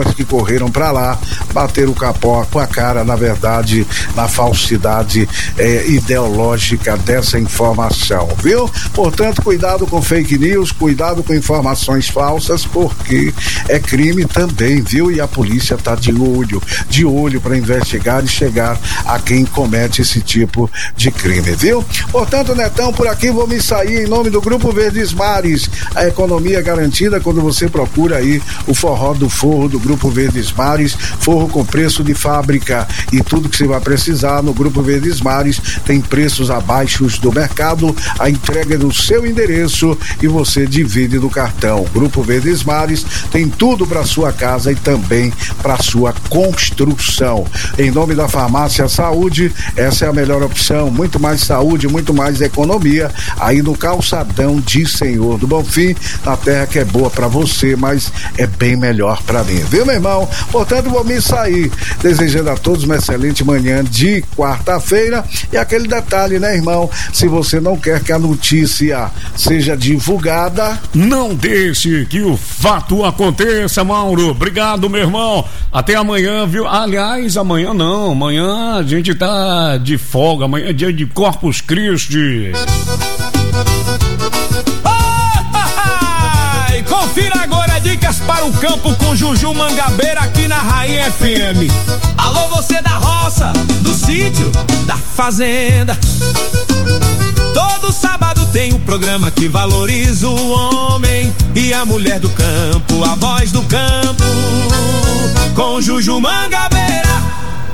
que correram para lá, bateram o capó com a cara, na verdade, na falsidade ideológica dessa informação, viu? Portanto, cuidado com fake news, cuidado com informações falsas, porque é crime também, viu? E a polícia tá de olho para investigar e chegar a quem comete esse tipo de crime, viu? Portanto, Netão, por aqui vou me sair em nome do Grupo Verdes Mares, a economia garantida quando você procura aí o forró do forro do Grupo Verdes Mares, forro com preço de fábrica e tudo que você vai precisar no Grupo Verdes Mares tem preços abaixo do mercado, a entrega é no seu endereço e você divide no cartão. Grupo Verdes Mares tem tudo para sua casa e também para sua construção. Em nome da Farmácia Saúde, essa é a melhor opção, muito mais saúde, muito mais economia aí no calçadão de Senhor do Bonfim, na terra que é boa para você, mas é bem melhor para mim, viu, meu irmão? Portanto, vou me sair desejando a todos uma excelente manhã de quarta-feira e aquele detalhe, né, irmão? Se você não quer que a notícia seja divulgada, não deixe que o fato aconteça, Mauro. Obrigado, meu irmão. Até amanhã, viu? Aliás, amanhã não. Amanhã a gente tá de folga. Amanhã é dia de Corpus Christi. Confira agora dicas para o campo com Juju Mangabeira aqui na Rainha FM. Alô, você da roça, do sítio, da fazenda. Todo sábado tem um programa que valoriza o homem e a mulher do campo, a voz do campo, com Juju Mangabeira.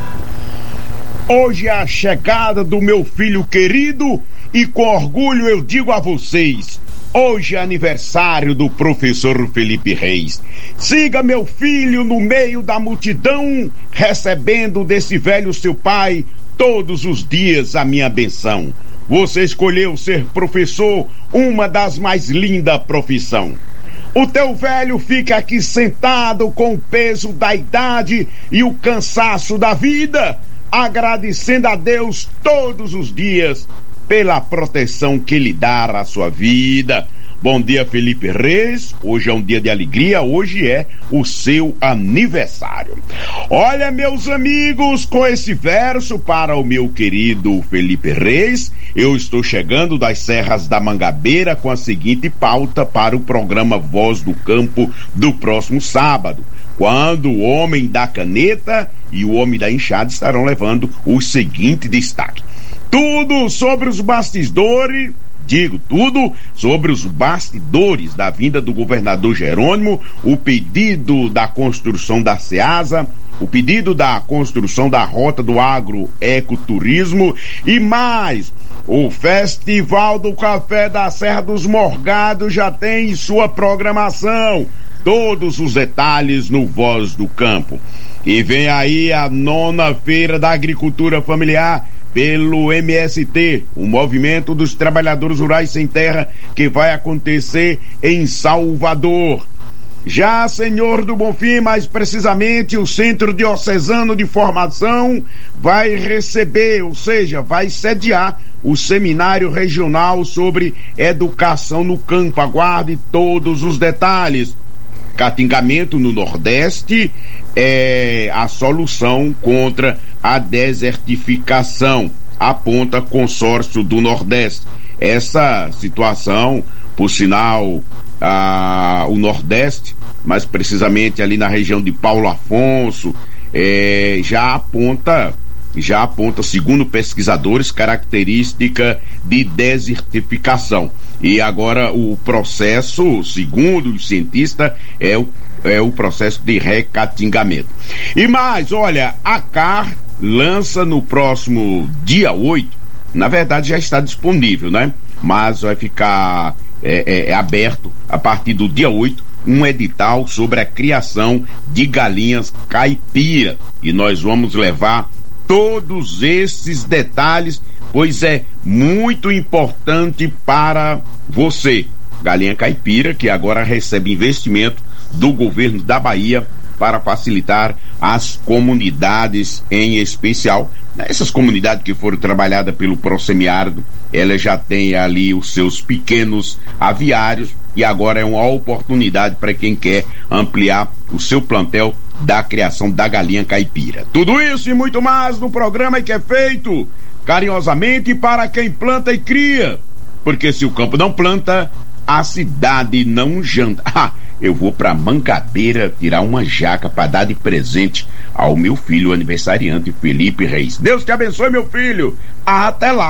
Hoje é a chegada do meu filho querido e com orgulho eu digo a vocês, hoje é aniversário do professor Felipe Reis. Siga meu filho no meio da multidão, recebendo desse velho seu pai todos os dias a minha benção. Você escolheu ser professor, uma das mais lindas profissões. O teu velho fica aqui sentado com o peso da idade e o cansaço da vida, agradecendo a Deus todos os dias pela proteção que lhe dá à sua vida. Bom dia, Felipe Reis. Hoje é um dia de alegria, hoje é o seu aniversário. Olha, meus amigos, com esse verso para o meu querido Felipe Reis, eu estou chegando das Serras da Mangabeira com a seguinte pauta para o programa Voz do Campo do próximo sábado, quando o homem da caneta e o homem da enxada estarão levando o seguinte destaque: tudo sobre os bastidores da vinda do governador Jerônimo, o pedido da construção da Ceasa, o pedido da construção da Rota do Agroecoturismo e mais. O Festival do Café da Serra dos Morgados já tem sua programação. Todos os detalhes no Voz do Campo. E vem aí a 9ª Feira da Agricultura Familiar pelo MST, o Movimento dos Trabalhadores Rurais Sem Terra, que vai acontecer em Salvador. Já Senhor do Bonfim, mais precisamente o Centro Diocesano de Formação, vai receber, ou seja, vai sediar o Seminário Regional sobre Educação no Campo. Aguarde todos os detalhes. Catingamento no Nordeste é a solução contra a desertificação, aponta Consórcio do Nordeste. Essa situação, por sinal, o Nordeste, mais precisamente ali na região de Paulo Afonso, já aponta, segundo pesquisadores, característica de desertificação. E agora o processo, segundo os cientistas, é o processo de recatingamento. E mais, olha, a CAR lança no próximo dia 8, na verdade já está disponível, né? Mas vai ficar aberto a partir do dia 8 um edital sobre a criação de galinhas caipira. E nós vamos levar todos esses detalhes, pois é muito importante para você. Galinha caipira, que agora recebe investimento do governo da Bahia para facilitar as comunidades em especial. Essas comunidades que foram trabalhadas pelo Prosemiárido, elas já têm ali os seus pequenos aviários e agora é uma oportunidade para quem quer ampliar o seu plantel da criação da galinha caipira. Tudo isso e muito mais no programa que é feito carinhosamente para quem planta e cria, porque se o campo não planta, a cidade não janta. Eu vou pra Mangabeira tirar uma jaca para dar de presente ao meu filho aniversariante Felipe Reis. Deus te abençoe, meu filho. Até lá.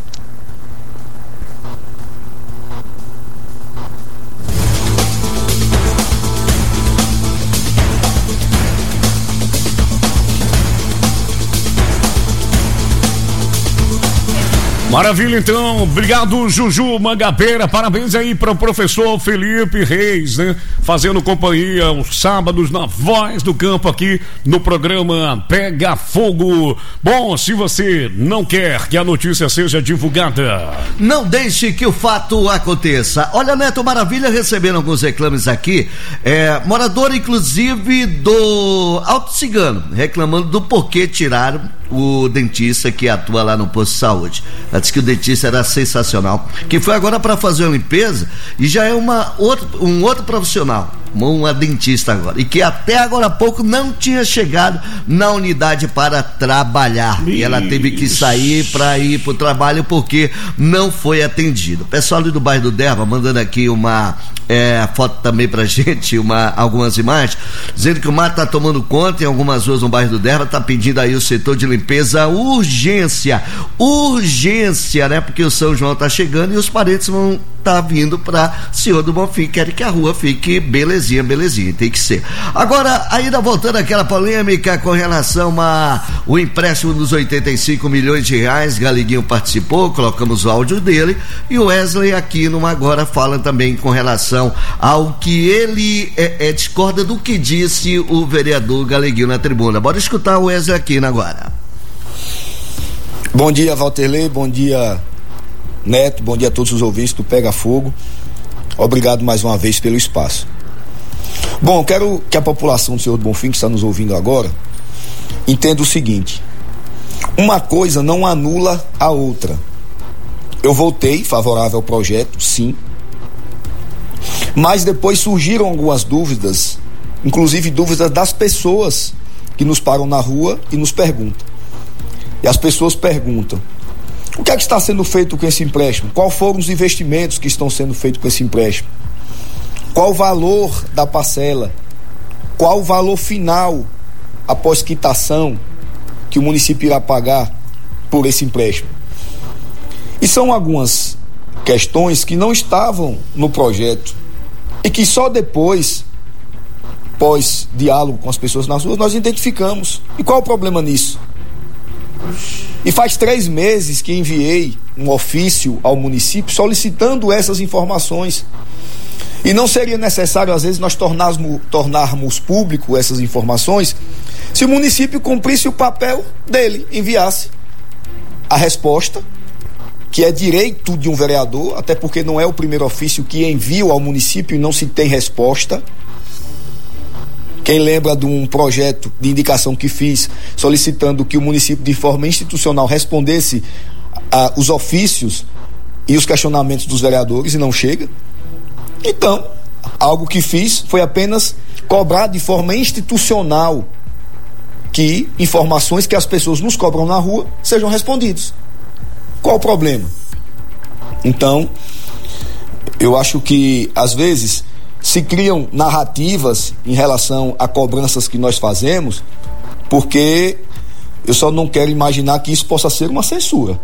Maravilha, então, obrigado, Juju Mangabeira, parabéns aí para o professor Felipe Reis, né? Fazendo companhia aos sábados na Voz do Campo aqui no programa Pega Fogo. Bom, se você não quer que a notícia seja divulgada, não deixe que o fato aconteça. Olha, Neto Maravilha, recebendo alguns reclames aqui, morador inclusive do Alto Cigano, reclamando do porquê tiraram o dentista que atua lá no posto de saúde. Ela disse que o dentista era sensacional, que foi agora para fazer a limpeza e já é um outro profissional, uma dentista agora, e que até agora há pouco não tinha chegado na unidade para trabalhar. Isso. E ela teve que sair para ir pro trabalho porque não foi atendido. O pessoal ali do bairro do Derba mandando aqui uma foto também pra gente, algumas imagens, dizendo que o mar tá tomando conta em algumas ruas no bairro do Derba, tá pedindo aí o setor de limpeza urgência, né? Porque o São João tá chegando e os parentes vão tá vindo pra Senhor do Bonfim, querem que a rua fique belezinha, tem que ser. Agora, ainda voltando àquela polêmica com relação o empréstimo dos 85 milhões de reais, Galeguinho participou, colocamos o áudio dele, e o Wesley Aquino agora fala também com relação ao que ele discorda do que disse o vereador Galeguinho na tribuna. Bora escutar o Wesley Aquino agora. Bom dia, Valterley, bom dia, Neto, bom dia a todos os ouvintes do Pega Fogo. Obrigado mais uma vez pelo espaço. Bom, quero que a população do Senhor do Bonfim, que está nos ouvindo agora, entenda o seguinte: uma coisa não anula a outra. Eu votei favorável ao projeto, sim, mas depois surgiram algumas dúvidas, inclusive dúvidas das pessoas que nos param na rua e nos perguntam. E as pessoas perguntam: o que é que está sendo feito com esse empréstimo? Quais foram os investimentos que estão sendo feitos com esse empréstimo? Qual o valor da parcela? Qual o valor final, após quitação, que o município irá pagar por esse empréstimo? E são algumas questões que não estavam no projeto e que só depois, pós diálogo com as pessoas nas ruas, nós identificamos. E qual o problema nisso? E faz 3 meses que enviei um ofício ao município solicitando essas informações. E não seria necessário, às vezes, nós tornarmos público essas informações se o município cumprisse o papel dele, enviasse a resposta, que é direito de um vereador, até porque não é o primeiro ofício que envio ao município e não se tem resposta. Quem lembra de um projeto de indicação que fiz solicitando que o município de forma institucional respondesse os ofícios e os questionamentos dos vereadores e não chega? Então, algo que fiz foi apenas cobrar de forma institucional que informações que as pessoas nos cobram na rua sejam respondidas. Qual o problema? Então, eu acho que às vezes se criam narrativas em relação a cobranças que nós fazemos, porque eu só não quero imaginar que isso possa ser uma censura.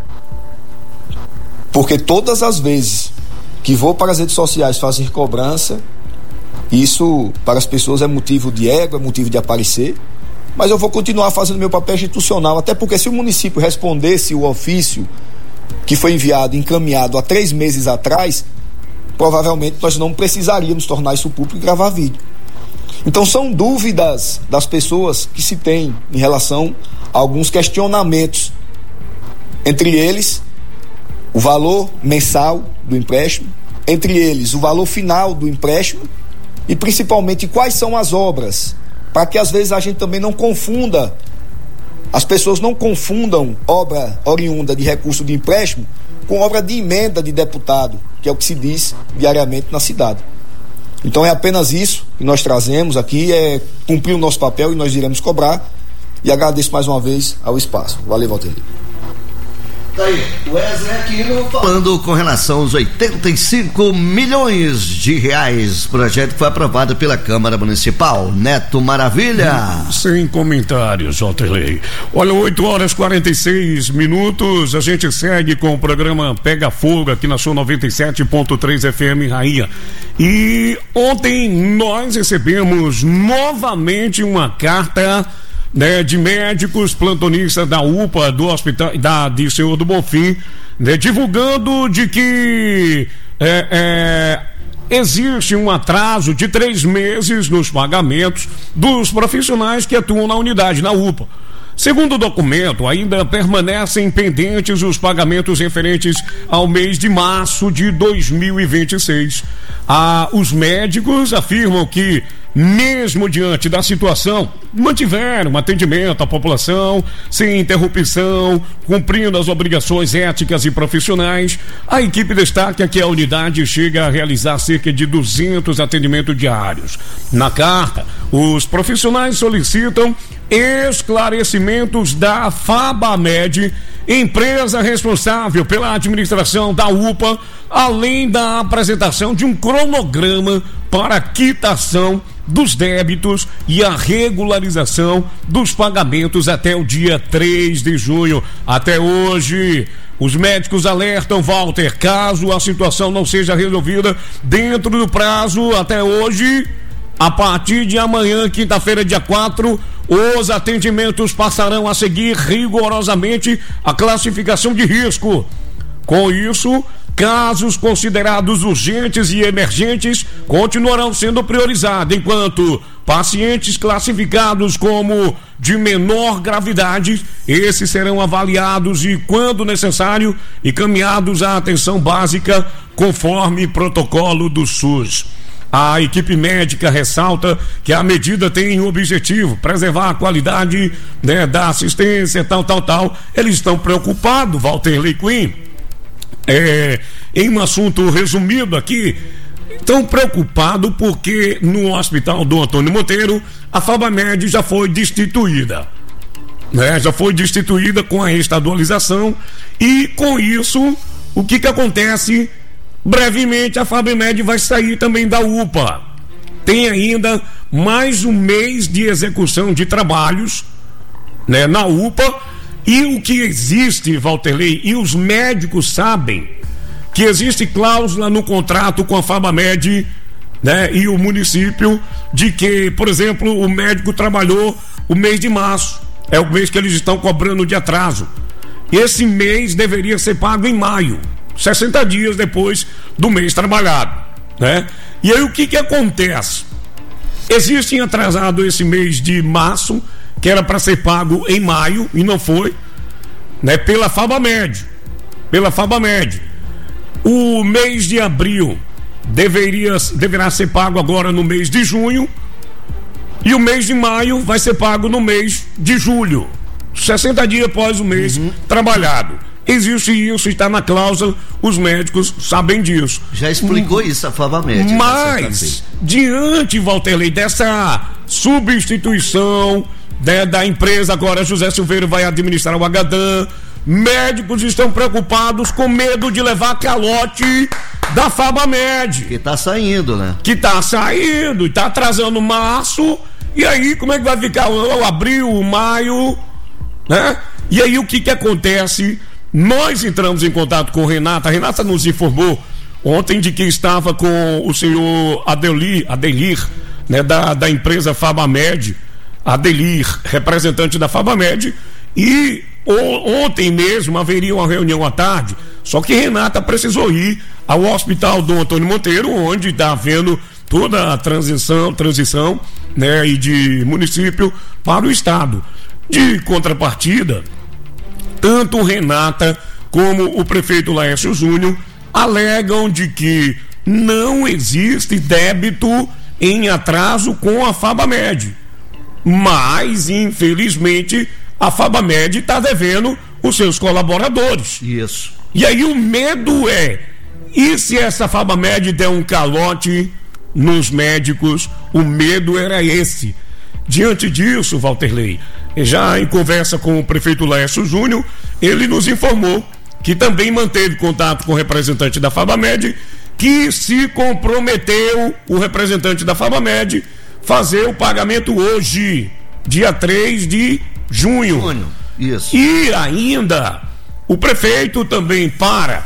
Porque todas as vezes que vou para as redes sociais fazer cobrança, isso para as pessoas é motivo de ego, é motivo de aparecer, mas eu vou continuar fazendo meu papel institucional, até porque se o município respondesse o ofício que foi enviado, encaminhado há 3 meses atrás, provavelmente nós não precisaríamos tornar isso público e gravar vídeo. Então são dúvidas das pessoas que se tem em relação a alguns questionamentos, entre eles o valor mensal do empréstimo, entre eles o valor final do empréstimo e principalmente quais são as obras, para que às vezes a gente também não confunda, as pessoas não confundam obra oriunda de recurso de empréstimo com obra de emenda de deputado, que é o que se diz diariamente na cidade. Então é apenas isso que nós trazemos aqui, é cumprir o nosso papel e nós iremos cobrar. E agradeço mais uma vez ao espaço. Valeu, Valteri. Daí, Wesley Aquino falando com relação aos 85 milhões de reais, projeto que foi aprovado pela Câmara Municipal. Neto Maravilha. Sem comentários, Walterley. Olha, 8h46, a gente segue com o programa Pega Fogo aqui na sua 97.3 FM Rainha. E ontem nós recebemos novamente uma carta, né, de médicos plantonistas da UPA, do Hospital de Senhor do Bonfim, né, divulgando de que existe um atraso de 3 meses nos pagamentos dos profissionais que atuam na unidade, na UPA. Segundo o documento, ainda permanecem pendentes os pagamentos referentes ao mês de março de 2026. Os médicos afirmam que, mesmo diante da situação, mantiveram atendimento à população sem interrupção, cumprindo as obrigações éticas e profissionais. A equipe destaca que a unidade chega a realizar cerca de 200 atendimentos diários. Na carta, os profissionais solicitam esclarecimentos da FABAMED, empresa responsável pela administração da UPA, além da apresentação de um cronograma para a quitação dos débitos e a regularização dos pagamentos até o dia 3 de junho. Até hoje, os médicos alertam, Walter, caso a situação não seja resolvida dentro do prazo até hoje, a partir de amanhã, quinta-feira, dia 4, os atendimentos passarão a seguir rigorosamente a classificação de risco. Com isso, casos considerados urgentes e emergentes continuarão sendo priorizados, enquanto pacientes classificados como de menor gravidade, esses serão avaliados e, quando necessário, encaminhados à atenção básica conforme protocolo do SUS. A equipe médica ressalta que a medida tem o objetivo preservar a qualidade, né, da assistência, tal. Eles estão preocupados, Walterley Quinn, em um assunto resumido aqui, estão preocupados porque no Hospital do Antônio Monteiro a FABAMED já foi destituída, né? Já foi destituída com a estadualização, e com isso o que acontece? Brevemente a FABAMED vai sair também da UPA. Tem ainda mais um mês de execução de trabalhos, né, na UPA. E o que existe, Walterley, e os médicos sabem que existe cláusula no contrato com a FABAMED, né, e o município, de que, por exemplo, o médico trabalhou o mês de março, é o mês que eles estão cobrando de atraso. Esse mês deveria ser pago em maio, 60 dias depois do mês trabalhado, né? E aí o que acontece? Existe atrasado esse mês de março, que era para ser pago em maio e não foi, né? Pela FABAMED. O mês de abril deverá ser pago agora no mês de junho, e o mês de maio vai ser pago no mês de julho, 60 dias após o mês trabalhado. Existe isso, está na cláusula, os médicos sabem disso. Já explicou isso a FABAMED. Mas, diante, Walterley, dessa substituição, né, da empresa, agora José Silveira vai administrar o Agadan, médicos estão preocupados, com medo de levar calote da FABAMED. Que tá saindo, né? Que tá saindo e tá atrasando março. E aí, como é que vai ficar o abril, o maio, né? E aí, o que acontece? Nós entramos em contato com Renata. A Renata nos informou ontem de que estava com o senhor Adelir, né, da empresa FABAMED, Adelir, representante da FABAMED, e ontem mesmo haveria uma reunião à tarde, só que Renata precisou ir ao Hospital do Antônio Monteiro, onde está havendo toda a transição, né, e de município para o estado. De contrapartida, tanto Renata como o prefeito Laércio Júnior alegam de que não existe débito em atraso com a FABAMED, mas infelizmente a FABAMED está devendo os seus colaboradores. Isso. E aí o medo e se essa FabaMed der um calote nos médicos? O medo era esse. Diante disso, Walterley, já em conversa com o prefeito Laércio Júnior, ele nos informou que também manteve contato com o representante da FabaMed, que se comprometeu, o representante da FabaMed, fazer o pagamento hoje, dia 3 de junho. Isso. E ainda, o prefeito também, para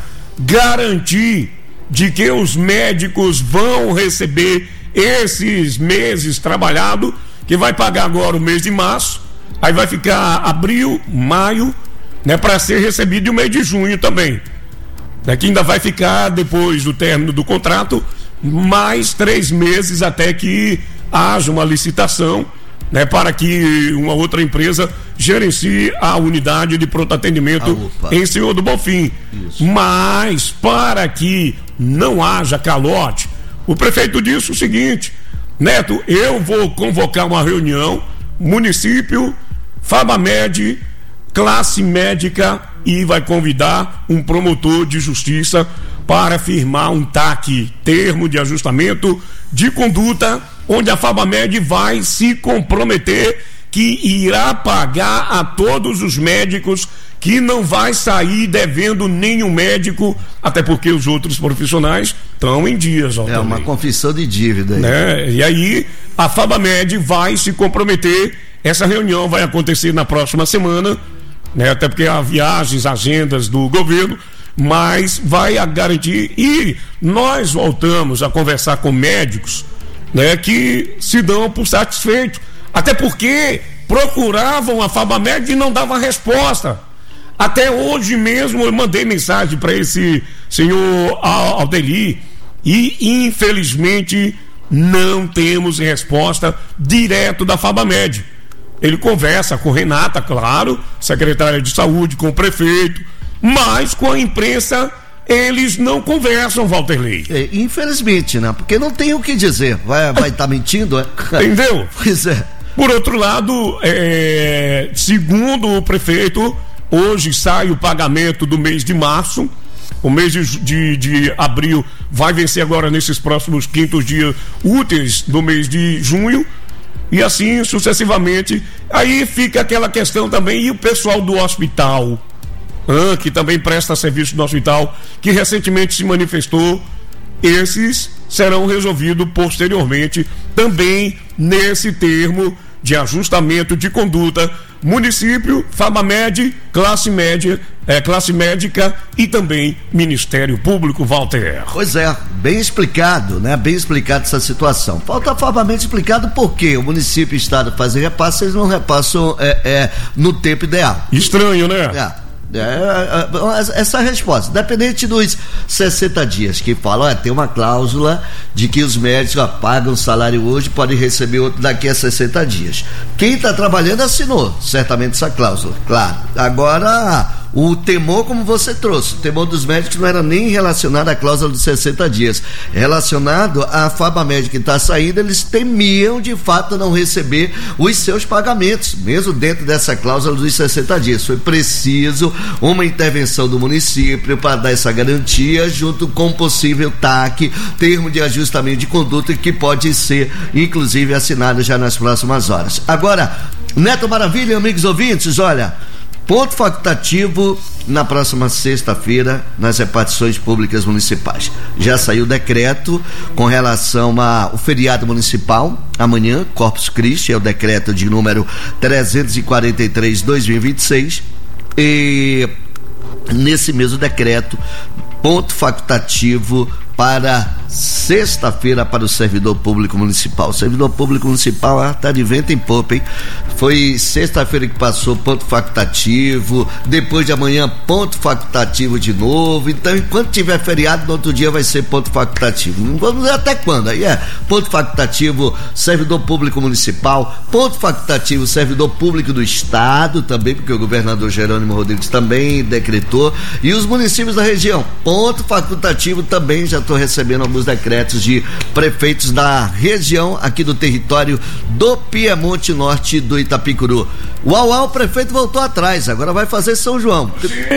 garantir de que os médicos vão receber esses meses trabalhados, que vai pagar agora o mês de março, aí vai ficar abril, maio, né, para ser recebido o mês de junho também. Que ainda vai ficar, depois do término do contrato, mais 3 meses até que haja uma licitação, né, para que uma outra empresa gerencie a unidade de pronto atendimento em Senhor do Bonfim. Isso. Mas para que não haja calote, o prefeito disse o seguinte: Neto, eu vou convocar uma reunião, município, FabaMed, classe médica, e vai convidar um promotor de justiça para firmar um TAC, termo de ajustamento de conduta, onde a FabaMed vai se comprometer que irá pagar a todos os médicos, que não vai sair devendo nenhum médico, até porque os outros profissionais estão em dias. É uma confissão de dívida aí. Né? E aí a FabaMed vai se comprometer. Essa reunião vai acontecer na próxima semana, né? Até porque há viagens, agendas do governo, mas vai garantir. E nós voltamos a conversar com médicos, né, que se dão por satisfeitos, até porque procuravam a FabaMed e não davam resposta. Até hoje mesmo eu mandei mensagem para esse senhor Aldeli e infelizmente não temos resposta direto da FabaMed. Ele conversa com Renata, claro, secretária de saúde, com o prefeito, mas com a imprensa eles não conversam, Walterley. Infelizmente, né? Porque não tem o que dizer. Vai estar mentindo, é? Entendeu? Pois é. Por outro lado, segundo o prefeito, hoje sai o pagamento do mês de março. O mês de abril vai vencer agora nesses próximos 5 dias úteis do mês de junho. E assim sucessivamente. Aí fica aquela questão também. E o pessoal do hospital, que também presta serviço no hospital, que recentemente se manifestou, esses serão resolvidos posteriormente também nesse termo de ajustamento de conduta. Município, FabaMed, classe médica e também Ministério Público, Walter. Pois é, bem explicado, né? Bem explicado essa situação. Falta FabaMed explicado por que o município e o estado fazem repasse, eles não repassam no tempo ideal. Estranho, né? Essa resposta, dependente dos 60 dias, que fala, tem uma cláusula de que os médicos pagam o salário hoje, podem receber outro daqui a 60 dias. Quem está trabalhando assinou certamente essa cláusula, claro. Agora, o temor, como você trouxe, o temor dos médicos não era nem relacionado à cláusula dos 60 dias, relacionado à FabaMed que está saindo. Eles temiam de fato não receber os seus pagamentos, mesmo dentro dessa cláusula dos 60 dias. Foi preciso uma intervenção do município para dar essa garantia, junto com possível TAC, termo de ajustamento de conduta, que pode ser inclusive assinado já nas próximas horas. Agora, Neto Maravilha, amigos ouvintes, olha, ponto facultativo na próxima sexta-feira nas repartições públicas municipais. Já saiu o decreto com relação ao feriado municipal, amanhã, Corpus Christi, é o decreto de número 343/2026, e nesse mesmo decreto, ponto facultativo para sexta-feira para o servidor público municipal. O servidor público municipal está de vento em popa, hein? Foi sexta-feira que passou ponto facultativo, depois de amanhã ponto facultativo de novo. Então, enquanto tiver feriado, no outro dia vai ser ponto facultativo. Não vamos ver até quando. Aí ponto facultativo servidor público municipal, ponto facultativo servidor público do estado também, porque o governador Jerônimo Rodrigues também decretou, e os municípios da região, ponto facultativo também. Já estou recebendo alguns últimos decretos de prefeitos da região aqui do território do Piemonte Norte do Itapicuru. O prefeito voltou atrás, agora vai fazer São João.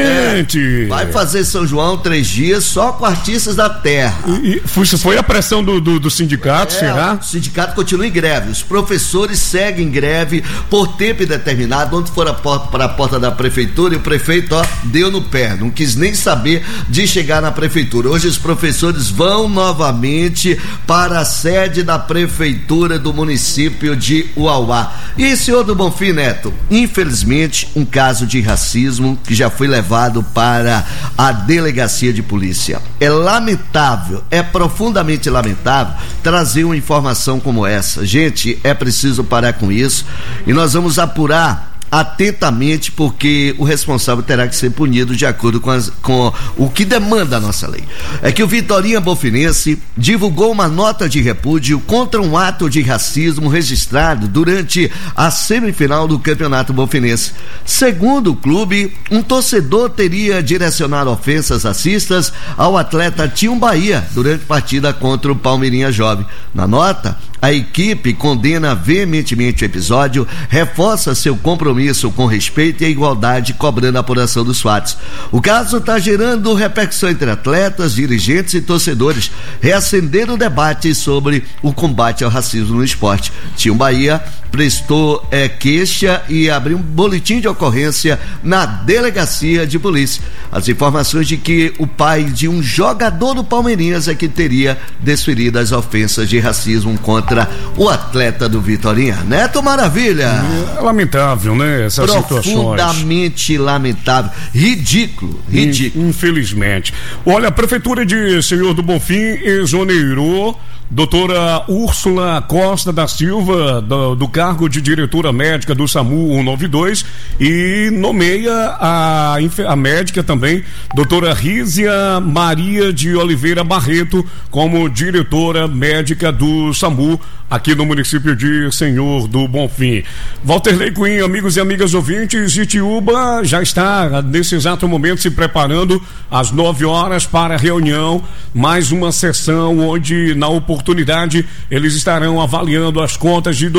Gente! Vai fazer São João 3 dias só com artistas da terra. E foi a pressão do sindicato, será? O sindicato continua em greve, os professores seguem em greve por tempo indeterminado. Ontem foram para a porta da prefeitura e o prefeito, deu no pé, não quis nem saber de chegar na prefeitura. Hoje os professores vão novamente para a sede da prefeitura do município de Uauá. E senhor do Bonfim Neto, infelizmente um caso de racismo que já foi levado para a delegacia de polícia. É lamentável, é profundamente lamentável trazer uma informação como essa. Gente, é preciso parar com isso e nós vamos apurar atentamente, porque o responsável terá que ser punido de acordo com o que demanda a nossa lei. É que o Vitorinha Bonfinense divulgou uma nota de repúdio contra um ato de racismo registrado durante a semifinal do Campeonato Bonfinense. Segundo o clube, um torcedor teria direcionado ofensas racistas ao atleta Tião Bahia durante partida contra o Palmeirinha Jovem. Na nota, a equipe condena veementemente o episódio, reforça seu compromisso com respeito e a igualdade, cobrando a apuração dos fatos. O caso está gerando repercussão entre atletas, dirigentes e torcedores, reacendendo o debate sobre o combate ao racismo no esporte. Tião Bahia prestou queixa e abriu um boletim de ocorrência na delegacia de polícia. As informações de que o pai de um jogador do Palmeirinhas é que teria desferido as ofensas de racismo contra o atleta do Vitorinha. Neto Maravilha. É lamentável, né? Essas profundamente situações. Lamentável, ridículo. Infelizmente. Olha, a prefeitura de Senhor do Bonfim exonerou doutora Úrsula Costa da Silva do cargo de diretora médica do SAMU 192 e nomeia a médica também, doutora Rízia Maria de Oliveira Barreto, como diretora médica do SAMU aqui no município de Senhor do Bonfim. Walterley Cunha, amigos e amigas ouvintes, Itiúba já está nesse exato momento se preparando às 9 horas para a reunião, mais uma sessão onde na oportunidade eles estarão avaliando as contas de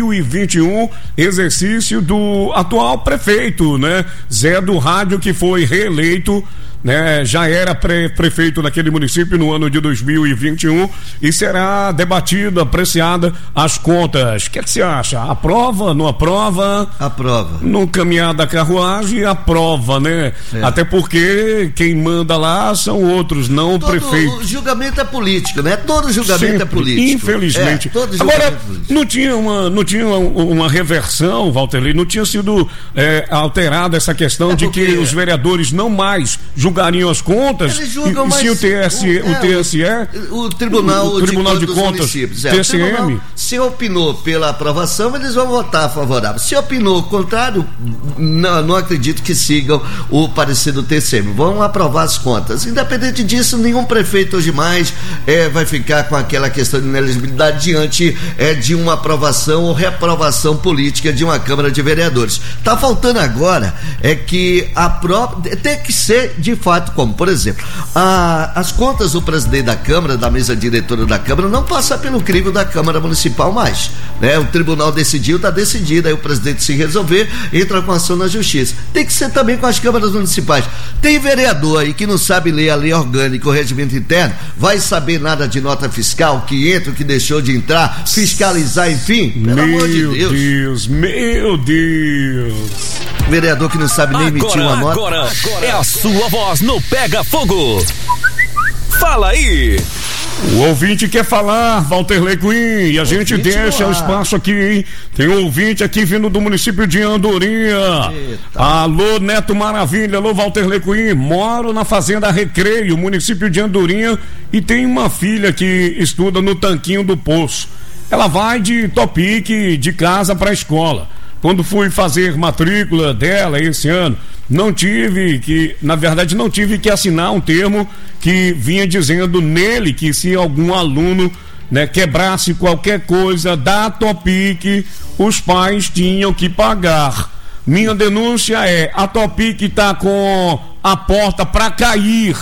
2021, exercício do atual prefeito, né? Zé do Rádio, que foi reeleito, né? Já era prefeito naquele município no ano de 2021 e será debatida, apreciada as contas. O que é que você acha? Aprova, não aprova? Aprova. No caminhar da carruagem, aprova, né? É. Até porque quem manda lá são outros, não o prefeito. O julgamento é político, né? Todo julgamento sempre, é político. Infelizmente. Todo agora, é político. Não tinha uma reversão, Walterley, não tinha sido alterada essa questão de que os vereadores não mais julgariam as contas, e sim o TSE, o Tribunal de Contas, TCM. Se opinou pela aprovação, eles vão votar favorável. Se opinou o contrário, não acredito que sigam o parecer do TCM. Vão aprovar as contas. Independente disso, nenhum prefeito hoje mais vai ficar com aquela questão de inelegibilidade diante de uma aprovação ou reprovação política de uma Câmara de Vereadores. Está faltando agora que a própria tem que ser de fato como, por exemplo, as contas do presidente da Câmara, da mesa diretora da Câmara, não passam pelo crivo da Câmara Municipal mais, né? O tribunal decidiu, está decidido, aí o presidente se resolver, entra com ação na justiça. Tem que ser também com as câmaras municipais. Tem vereador aí que não sabe ler a lei orgânica, o regimento interno, vai saber nada de nota fiscal, que entra, que deixou de entrar, fiscalizar, enfim, pelo amor de Deus. Meu Deus. Vereador que não sabe nem emitir uma nota. Agora é a sua voz no Pega Fogo. Fala aí. O ouvinte quer falar, Walterley Cunha, e a gente deixa o espaço aqui, hein? Tem um ouvinte aqui vindo do município de Andorinha. Eita. Alô, Neto Maravilha, alô, Walterley Cunha. Moro na Fazenda Recreio, município de Andorinha, e tem uma filha que estuda no Tanquinho do Poço. Ela vai de Topic de casa para a escola. Quando fui fazer matrícula dela esse ano, não tive que assinar um termo que vinha dizendo nele que se algum aluno, né, quebrasse qualquer coisa da Topic, os pais tinham que pagar. Minha denúncia a Topic está com a porta para cair.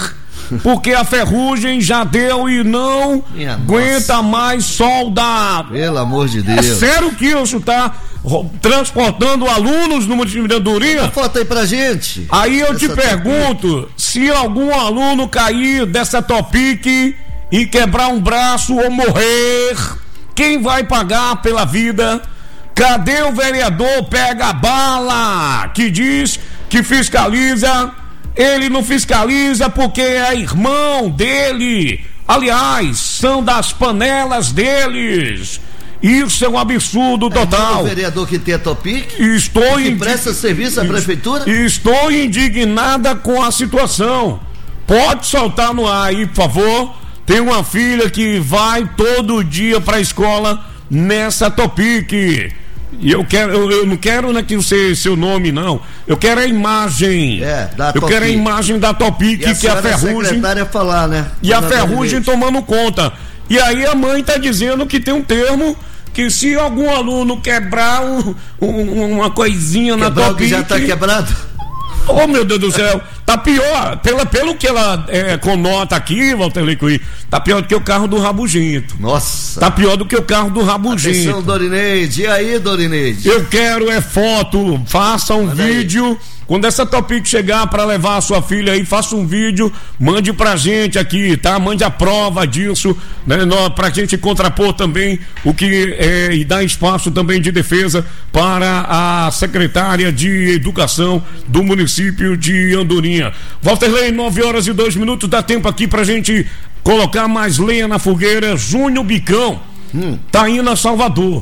porque a ferrugem já deu e não aguenta mais soldar. Pelo amor de Deus. É sério que isso tá transportando alunos no município de Andorinha? Uma foto aí pra gente. Aí eu te pergunto, se algum aluno cair dessa Topic e quebrar um braço ou morrer, quem vai pagar pela vida? Cadê o vereador Pega a Bala, que diz que fiscaliza? Ele não fiscaliza porque é irmão dele. Aliás, são das panelas deles. Isso é um absurdo total. O vereador que tem a Topic? Que presta serviço à prefeitura? Estou indignada com a situação. Pode soltar no ar aí, por favor. Tem uma filha que vai todo dia para a escola nessa Topic. E eu não quero que você seu nome, não. Eu quero a imagem. Eu quero a imagem da Topic, que é a ferrugem. Falar, né? E a ferrugem tomando conta. E aí a mãe tá dizendo que tem um termo que se algum aluno quebrar uma coisinha na Topic. Que já tá quebrado? Oh, meu Deus do céu, tá pior, pelo que ela conota aqui, Walter Lecuí, tá pior do que o carro do Rabugento. Nossa. Tá pior do que o carro do Rabugento. Atenção, Dorineide, e aí, Dorineide? Eu quero foto, faça um vídeo, quando essa Topic chegar para levar a sua filha aí, faça um vídeo, mande pra gente aqui, tá? Mande a prova disso, né? Pra gente contrapor também o que e dar espaço também de defesa para a secretária de Educação do município de Andorinha. Walterley, 9h02, dá tempo aqui pra gente colocar mais lenha na fogueira. Júnior Bicão tá indo a Salvador.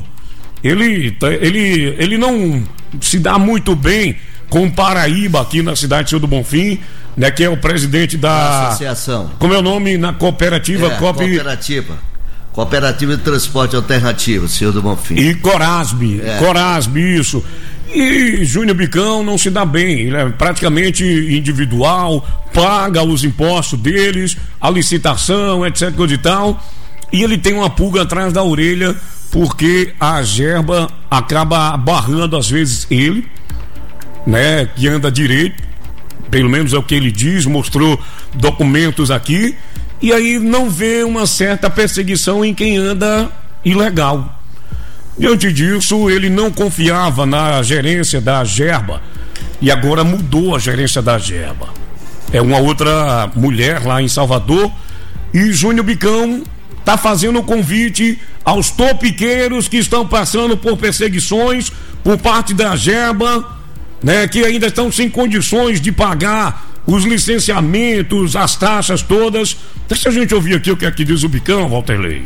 Ele não se dá muito bem com o Paraíba aqui na cidade de Senhor do Bonfim, né, que é o presidente da associação. Como é o nome na cooperativa? Cooperativa de Transporte Alternativo, Senhor do Bonfim. E Corasbe, isso. E Júnior Bicão não se dá bem, ele é praticamente individual, paga os impostos deles, a licitação, etc, coisa e tal, e ele tem uma pulga atrás da orelha, porque a Gerba acaba barrando às vezes ele, né, que anda direito, pelo menos é o que ele diz, mostrou documentos aqui, e aí não vê uma certa perseguição em quem anda ilegal. Diante disso, ele não confiava na gerência da Gerba e agora mudou a gerência da Gerba. É uma outra mulher lá em Salvador, e Júnior Bicão está fazendo um convite aos topiqueiros que estão passando por perseguições por parte da Gerba, né, que ainda estão sem condições de pagar os licenciamentos, as taxas todas. Deixa a gente ouvir aqui o que é que diz o Bicão, Walterley.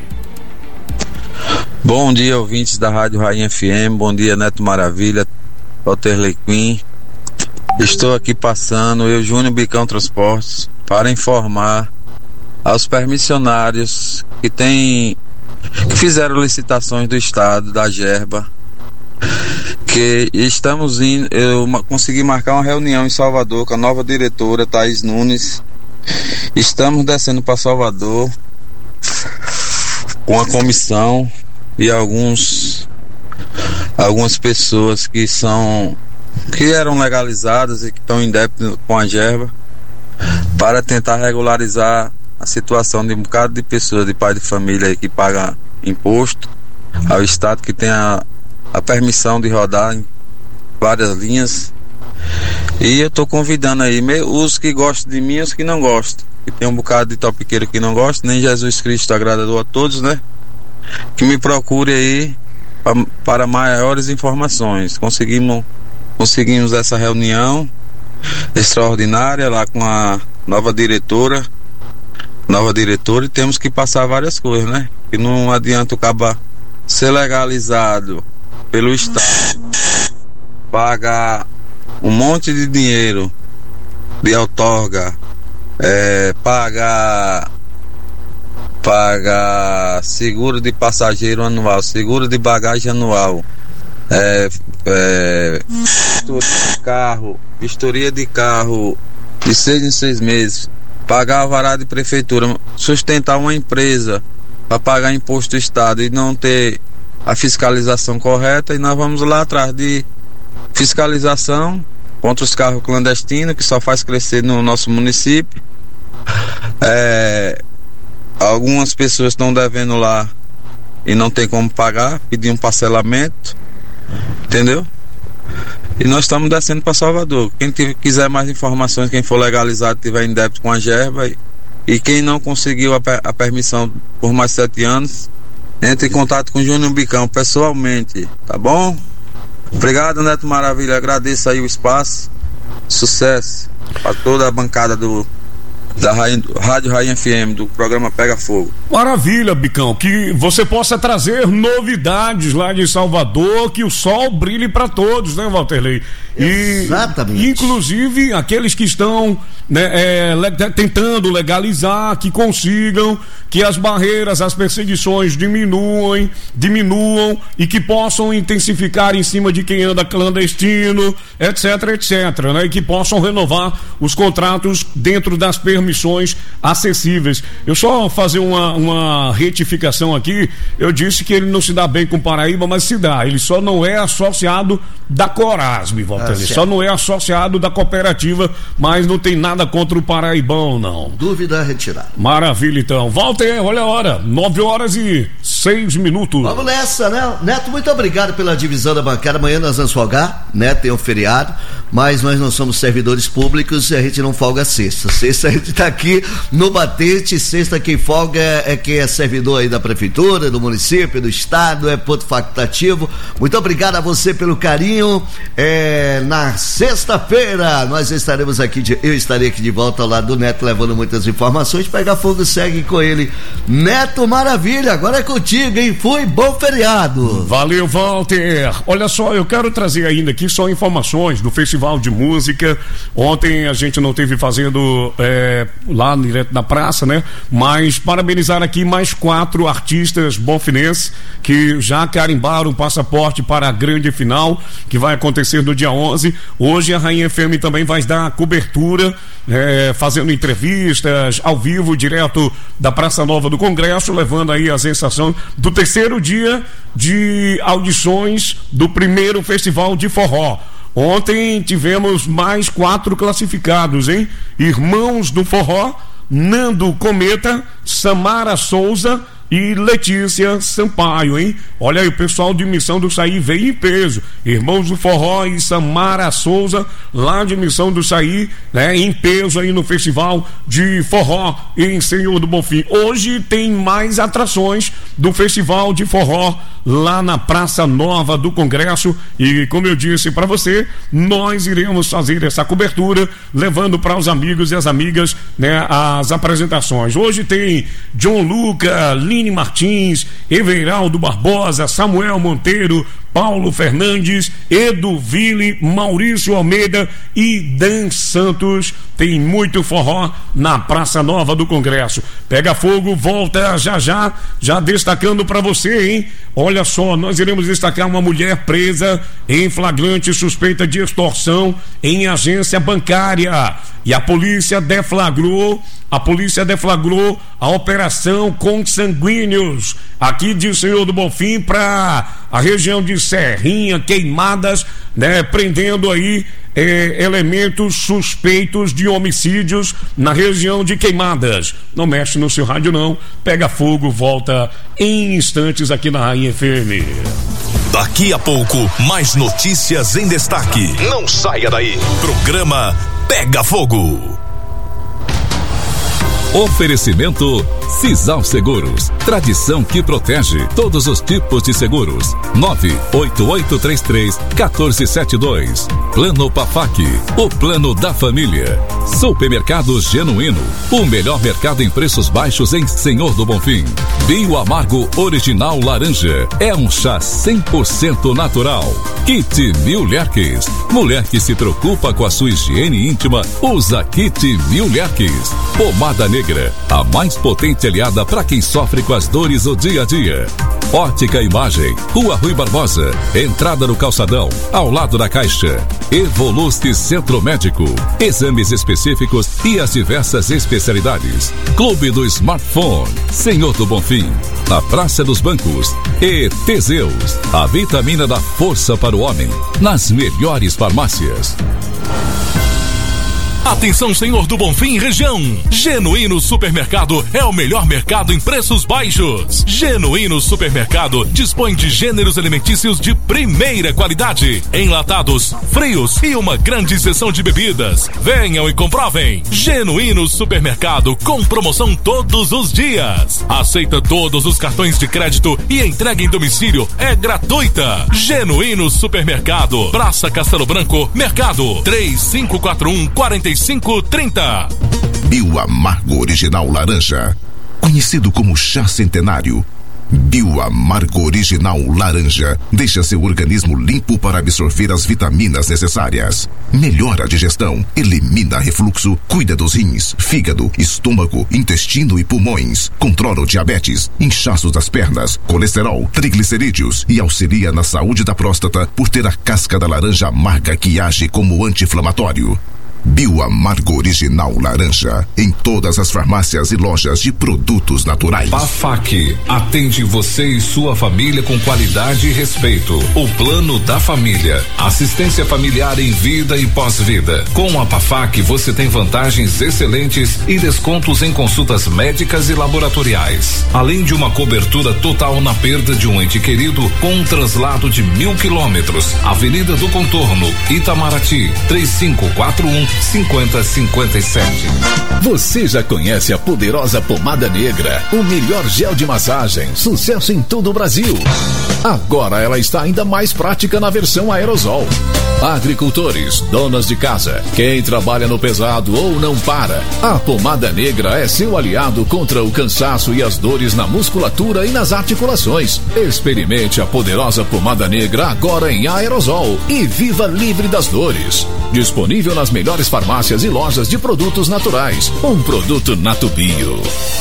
Bom dia, ouvintes da Rádio Rainha FM, bom dia, Neto Maravilha, Walterley Queen. Estou aqui passando, eu, Júnior Bicão Transportes, para informar aos permissionários que fizeram licitações do Estado, da Gerba, que estamos indo. Eu consegui marcar uma reunião em Salvador com a nova diretora Thaís Nunes. Estamos descendo para Salvador com a comissão e algumas pessoas que eram legalizadas e que estão em débito com a Gerba, para tentar regularizar a situação de um bocado de pessoas, de pai de família aí, que paga imposto ao Estado, que tem a permissão de rodar em várias linhas. E eu estou convidando aí os que gostam de mim e os que não gostam, que tem um bocado de topiqueiro que não gosta, nem Jesus Cristo agradou a todos, né? Que me procure aí para maiores informações. Conseguimos essa reunião extraordinária lá com a nova diretora, e temos que passar várias coisas, né? Que não adianta o caba ser legalizado pelo Estado, pagar um monte de dinheiro de outorga, pagar seguro de passageiro anual, seguro de bagagem anual, vistoria de carro de 6 em 6 meses, pagar alvará de prefeitura, sustentar uma empresa para pagar imposto do Estado e não ter a fiscalização correta, e nós vamos lá atrás de fiscalização contra os carros clandestinos, que só faz crescer no nosso município. Algumas pessoas estão devendo lá e não tem como pagar, pedir um parcelamento, entendeu? E nós estamos descendo para Salvador. Quem quiser mais informações, quem for legalizado, tiver em débito com a Gerba, e quem não conseguiu a permissão por mais 7 anos, entre em contato com o Júnior Bicão pessoalmente, tá bom? Obrigado, Neto Maravilha, agradeço aí o espaço, sucesso para toda a bancada da Rádio Rainha FM, do programa Pega Fogo. Maravilha, Bicão, que você possa trazer novidades lá de Salvador, que o sol brilhe para todos, né, Walterley? Exatamente. Inclusive aqueles que estão, né, tentando legalizar, que consigam, que as barreiras, as perseguições diminuam e que possam intensificar em cima de quem anda clandestino, etc, né? E que possam renovar os contratos dentro das permissões acessíveis. Eu só fazer uma retificação aqui, eu disse que ele não se dá bem com Paraíba, mas se dá, ele só não é associado da Corasme, Walterley, só não é associado da cooperativa, mas não tem nada contra o Paraibão, não. Dúvida retirada. Maravilha, então. Walter, olha a hora, 9h06. Vamos nessa, né? Neto, muito obrigado pela divisão da bancada. Amanhã nós vamos folgar, né? Tem um feriado, mas nós não somos servidores públicos e a gente não folga sexta. Sexta a gente tá aqui no batente, sexta quem folga é quem é servidor aí da prefeitura, do município, do estado, é ponto facultativo. Muito obrigado a você pelo carinho. Na sexta-feira nós estaremos aqui, eu estarei aqui de volta ao lado do Neto, levando muitas informações. Pega Fogo segue com ele. Neto Maravilha, agora é contigo, hein? Fui, bom feriado. Valeu, Walter. Olha só, eu quero trazer ainda aqui só informações do Festival de Música. Ontem a gente não teve fazendo lá direto da praça, né? Mas parabenizar aqui mais 4 artistas bonfinenses que já carimbaram o passaporte para a grande final, que vai acontecer no dia 11. Hoje a Rainha FM também vai dar cobertura, fazendo entrevistas ao vivo, direto da Praça Nova do Congresso, levando aí a sensação do terceiro dia de audições do primeiro festival de forró. Ontem tivemos mais 4 classificados, hein? Irmãos do Forró, Nando Cometa, Samara Souza e Letícia Sampaio, hein? Olha aí, o pessoal de Missão do Saí veio em peso. Irmãos do Forró e Samara Souza, lá de Missão do Saí, né? Em peso aí no Festival de Forró em Senhor do Bonfim. Hoje tem mais atrações do Festival de Forró lá na Praça Nova do Congresso, e como eu disse para você, nós iremos fazer essa cobertura, levando para os amigos e as amigas, né, as apresentações. Hoje tem John Luca, Line Martins, Everaldo Barbosa, Samuel Monteiro, Paulo Fernandes, Edu Ville, Maurício Almeida e Dan Santos. Tem muito forró na Praça Nova do Congresso. Pega Fogo volta já destacando para você, hein? Olha só, nós iremos destacar uma mulher presa em flagrante suspeita de extorsão em agência bancária, e a polícia deflagrou a operação Consanguíneos aqui de Senhor do Bonfim para a região de Serrinha, Queimadas, né, prendendo aí elementos suspeitos de homicídios na região de Queimadas. Não mexe no seu rádio não. Pega Fogo volta em instantes aqui na Rainha FM. Daqui a pouco, mais notícias em destaque. Não saia daí. Programa Pega Fogo. Oferecimento Cisal Seguros, tradição que protege, todos os tipos de seguros. 98833-1472. Plano Pafac, o plano da família. Supermercado Genuíno, o melhor mercado em preços baixos em Senhor do Bonfim. Bio Amargo Original Laranja, é um chá 100% natural. Kit Mil Lerques, mulher que se preocupa com a sua higiene íntima, usa Kit Mil Lerques. Pomada Negra, a mais potente aliada para quem sofre com as dores do dia a dia. Ótica Imagem, Rua Rui Barbosa, entrada no calçadão, ao lado da Caixa. Evoluste Centro Médico, exames específicos e as diversas especialidades. Clube do Smartphone, Senhor do Bonfim, na Praça dos Bancos. E Teseus, a vitamina da força para o homem, nas melhores farmácias. Atenção, Senhor do Bonfim região. Genuíno Supermercado é o melhor mercado em preços baixos. Genuíno Supermercado dispõe de gêneros alimentícios de primeira qualidade, enlatados, frios e uma grande seção de bebidas. Venham e comprovem. Genuíno Supermercado com promoção todos os dias. Aceita todos os cartões de crédito e entrega em domicílio é gratuita. Genuíno Supermercado, Praça Castelo Branco, Mercado 3541-4530. Bioamargo Original Laranja, conhecido como chá centenário. Bioamargo Original Laranja deixa seu organismo limpo para absorver as vitaminas necessárias. Melhora a digestão, elimina refluxo, cuida dos rins, fígado, estômago, intestino e pulmões. Controla o diabetes, inchaços das pernas, colesterol, triglicerídeos e auxilia na saúde da próstata por ter a casca da laranja amarga que age como anti-inflamatório. Bioamargo Original Laranja, em todas as farmácias e lojas de produtos naturais. PAFAC atende você e sua família com qualidade e respeito. O Plano da Família, assistência familiar em vida e pós-vida. Com a PAFAC você tem vantagens excelentes e descontos em consultas médicas e laboratoriais, além de uma cobertura total na perda de um ente querido com um translado de 1.000 quilômetros. Avenida do Contorno, Itamaraty, 3541-5057. Você já conhece a poderosa pomada negra, o melhor gel de massagem, sucesso em todo o Brasil. Agora ela está ainda mais prática na versão aerosol. Agricultores, donas de casa, quem trabalha no pesado ou não para, a pomada negra é seu aliado contra o cansaço e as dores na musculatura e nas articulações. Experimente a poderosa pomada negra agora em aerosol e viva livre das dores. Disponível nas melhores farmácias e lojas de produtos naturais. Um produto Natubio.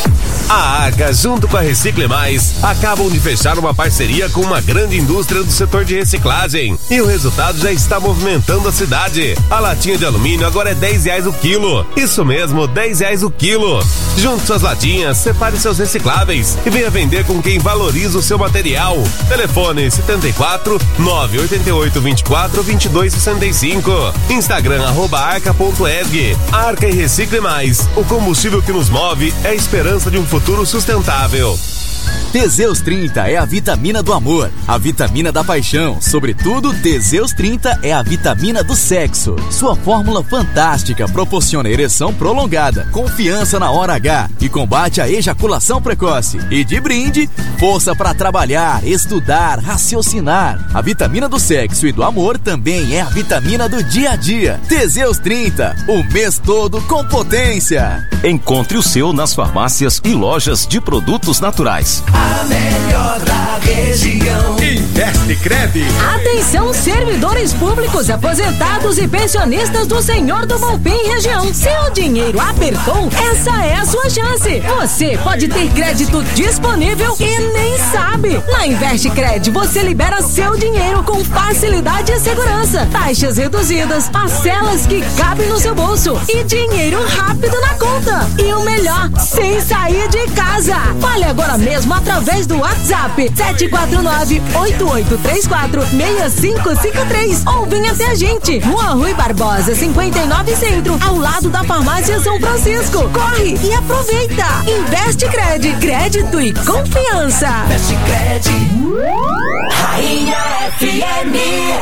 A Arca, junto com a Recicle Mais, acabam de fechar uma parceria com uma grande indústria do setor de reciclagem. E o resultado já está movimentando a cidade. A latinha de alumínio agora é R$10 o quilo. Isso mesmo, R$10 o quilo. Junte suas latinhas, separe seus recicláveis e venha vender com quem valoriza o seu material. Telefone 74 988 24 22 65. Instagram @arca.erg. Arca e Recicle Mais. O combustível que nos move é a esperança de um futuro sustentável. Teseus 30 é a vitamina do amor, a vitamina da paixão. Sobretudo, Teseus 30 é a vitamina do sexo. Sua fórmula fantástica proporciona ereção prolongada, confiança na hora H e combate a ejaculação precoce. E de brinde, força para trabalhar, estudar, raciocinar. A vitamina do sexo e do amor também é a vitamina do dia a dia. Teseus 30, o mês todo com potência. Encontre o seu nas farmácias e lojas de produtos naturais. A melhor da região. Investicred. Atenção, servidores públicos, aposentados e pensionistas do Senhor do Bonfim região. Seu dinheiro apertou? Essa é a sua chance. Você pode ter crédito disponível e nem sabe. Na Investicred você libera seu dinheiro com facilidade e segurança. Taxas reduzidas, parcelas que cabem no seu bolso e dinheiro rápido na conta. E o melhor, sem sair de casa. Fale agora mesmo através do WhatsApp 749-8834-6553 ou venha até a gente. Rua Rui Barbosa, 59 Centro, ao lado da Farmácia São Francisco. Corre e aproveita. Investicred, crédito e confiança. Investicred, Rainha FM.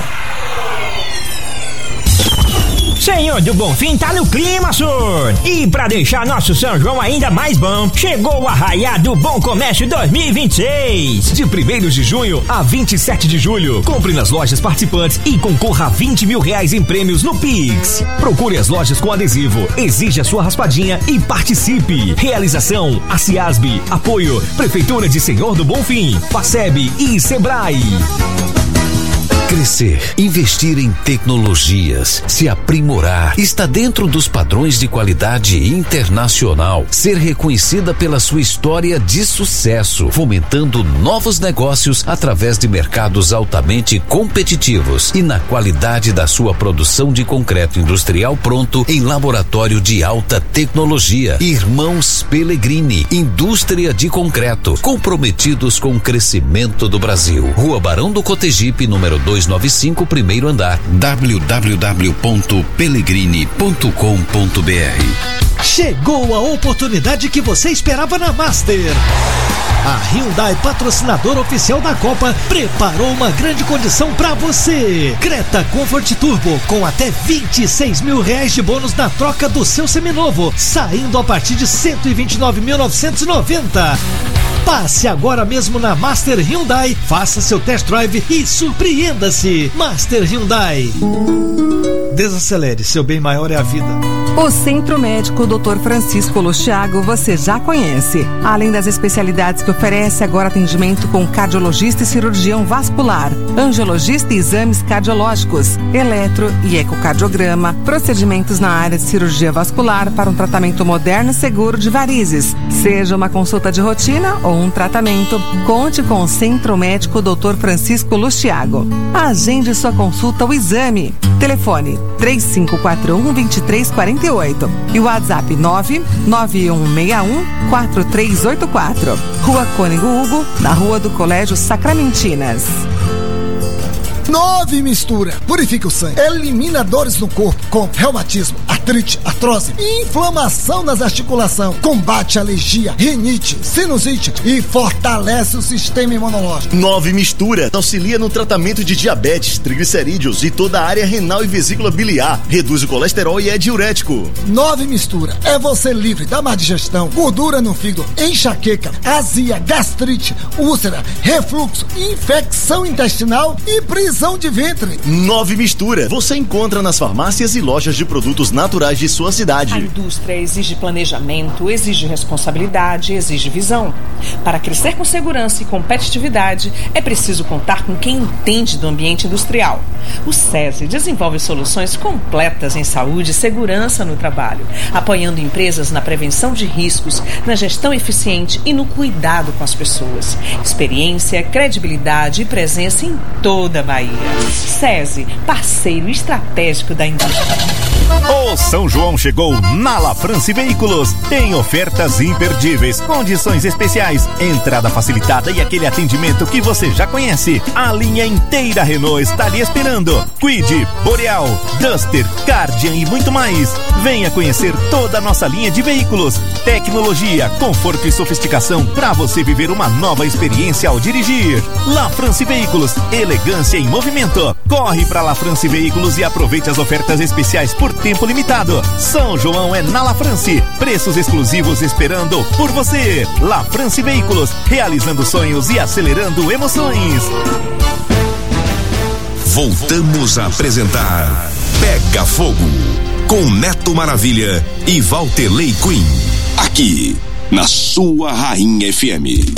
Senhor do Bonfim tá no clima, senhor. E pra deixar nosso São João ainda mais bom, chegou o Arraiá do Bom Comércio 2026. De 1º de junho a 27 de julho. Compre nas lojas participantes e concorra a R$20 mil em prêmios no Pix. Procure as lojas com adesivo, exija sua raspadinha e participe. Realização, a Ciasb. Apoio, Prefeitura de Senhor do Bonfim, Faceb e Sebrae. Crescer, investir em tecnologias, se aprimorar, está dentro dos padrões de qualidade internacional. Ser reconhecida pela sua história de sucesso, fomentando novos negócios através de mercados altamente competitivos e na qualidade da sua produção de concreto industrial pronto em laboratório de alta tecnologia. Irmãos Pellegrini, indústria de concreto, comprometidos com o crescimento do Brasil. Rua Barão do Cotegipe, número 2 2295, primeiro andar. www.pelegrini.com.br. Chegou a oportunidade que você esperava na Master. A Hyundai, patrocinadora oficial da Copa, preparou uma grande condição para você. Creta Comfort Turbo com até R$26 mil de bônus na troca do seu seminovo, saindo a partir de R$129.990. Passe agora mesmo na Master Hyundai, faça seu test drive e surpreenda-se. Master Hyundai. Desacelere, seu bem maior é a vida. O Centro Médico Dr. Francisco Lustiago você já conhece. Além das especialidades que oferece, agora atendimento com cardiologista e cirurgião vascular, angiologista e exames cardiológicos, eletro e ecocardiograma, procedimentos na área de cirurgia vascular para um tratamento moderno e seguro de varizes. Seja uma consulta de rotina ou um tratamento, conte com o Centro Médico Dr. Francisco Lustiago. Agende sua consulta ou exame. Telefone 3541-2348 e o WhatsApp 99161-4384. Rua Cônego Hugo, na Rua do Colégio Sacramentinas. 9 Mistura. Purifica o sangue, elimina dores no corpo, com reumatismo, artrite, artrose e inflamação nas articulações, combate alergia, rinite, sinusite e fortalece o sistema imunológico. 9 Mistura auxilia no tratamento de diabetes, triglicerídeos e toda a área renal e vesícula biliar, reduz o colesterol e é diurético. 9 Mistura é você livre da má digestão, gordura no fígado, enxaqueca, azia, gastrite, úlcera, refluxo, infecção intestinal e prisão de ventre. 9 Mistura você encontra nas farmácias e lojas de produtos naturais de sua cidade. A indústria exige planejamento, exige responsabilidade, exige visão. Para crescer com segurança e competitividade, é preciso contar com quem entende do ambiente industrial. O SESI desenvolve soluções completas em saúde e segurança no trabalho, apoiando empresas na prevenção de riscos, na gestão eficiente e no cuidado com as pessoas. Experiência, credibilidade e presença em toda a Bahia. SESI, parceiro estratégico da indústria. O São João chegou na La France Veículos. Tem ofertas imperdíveis, condições especiais, entrada facilitada e aquele atendimento que você já conhece. A linha inteira Renault está lhe esperando. Kwid, Boreal, Duster, Cardian e muito mais. Venha conhecer toda a nossa linha de veículos. Tecnologia, conforto e sofisticação para você viver uma nova experiência ao dirigir. La France Veículos, elegância em movimento. Corre para La France Veículos e aproveite as ofertas especiais por tempo limitado. São João é na La France. Preços exclusivos esperando por você. La France Veículos, realizando sonhos e acelerando emoções. Voltamos a apresentar Pega Fogo com Neto Maravilha e Valterley Queen, aqui na sua Rainha FM.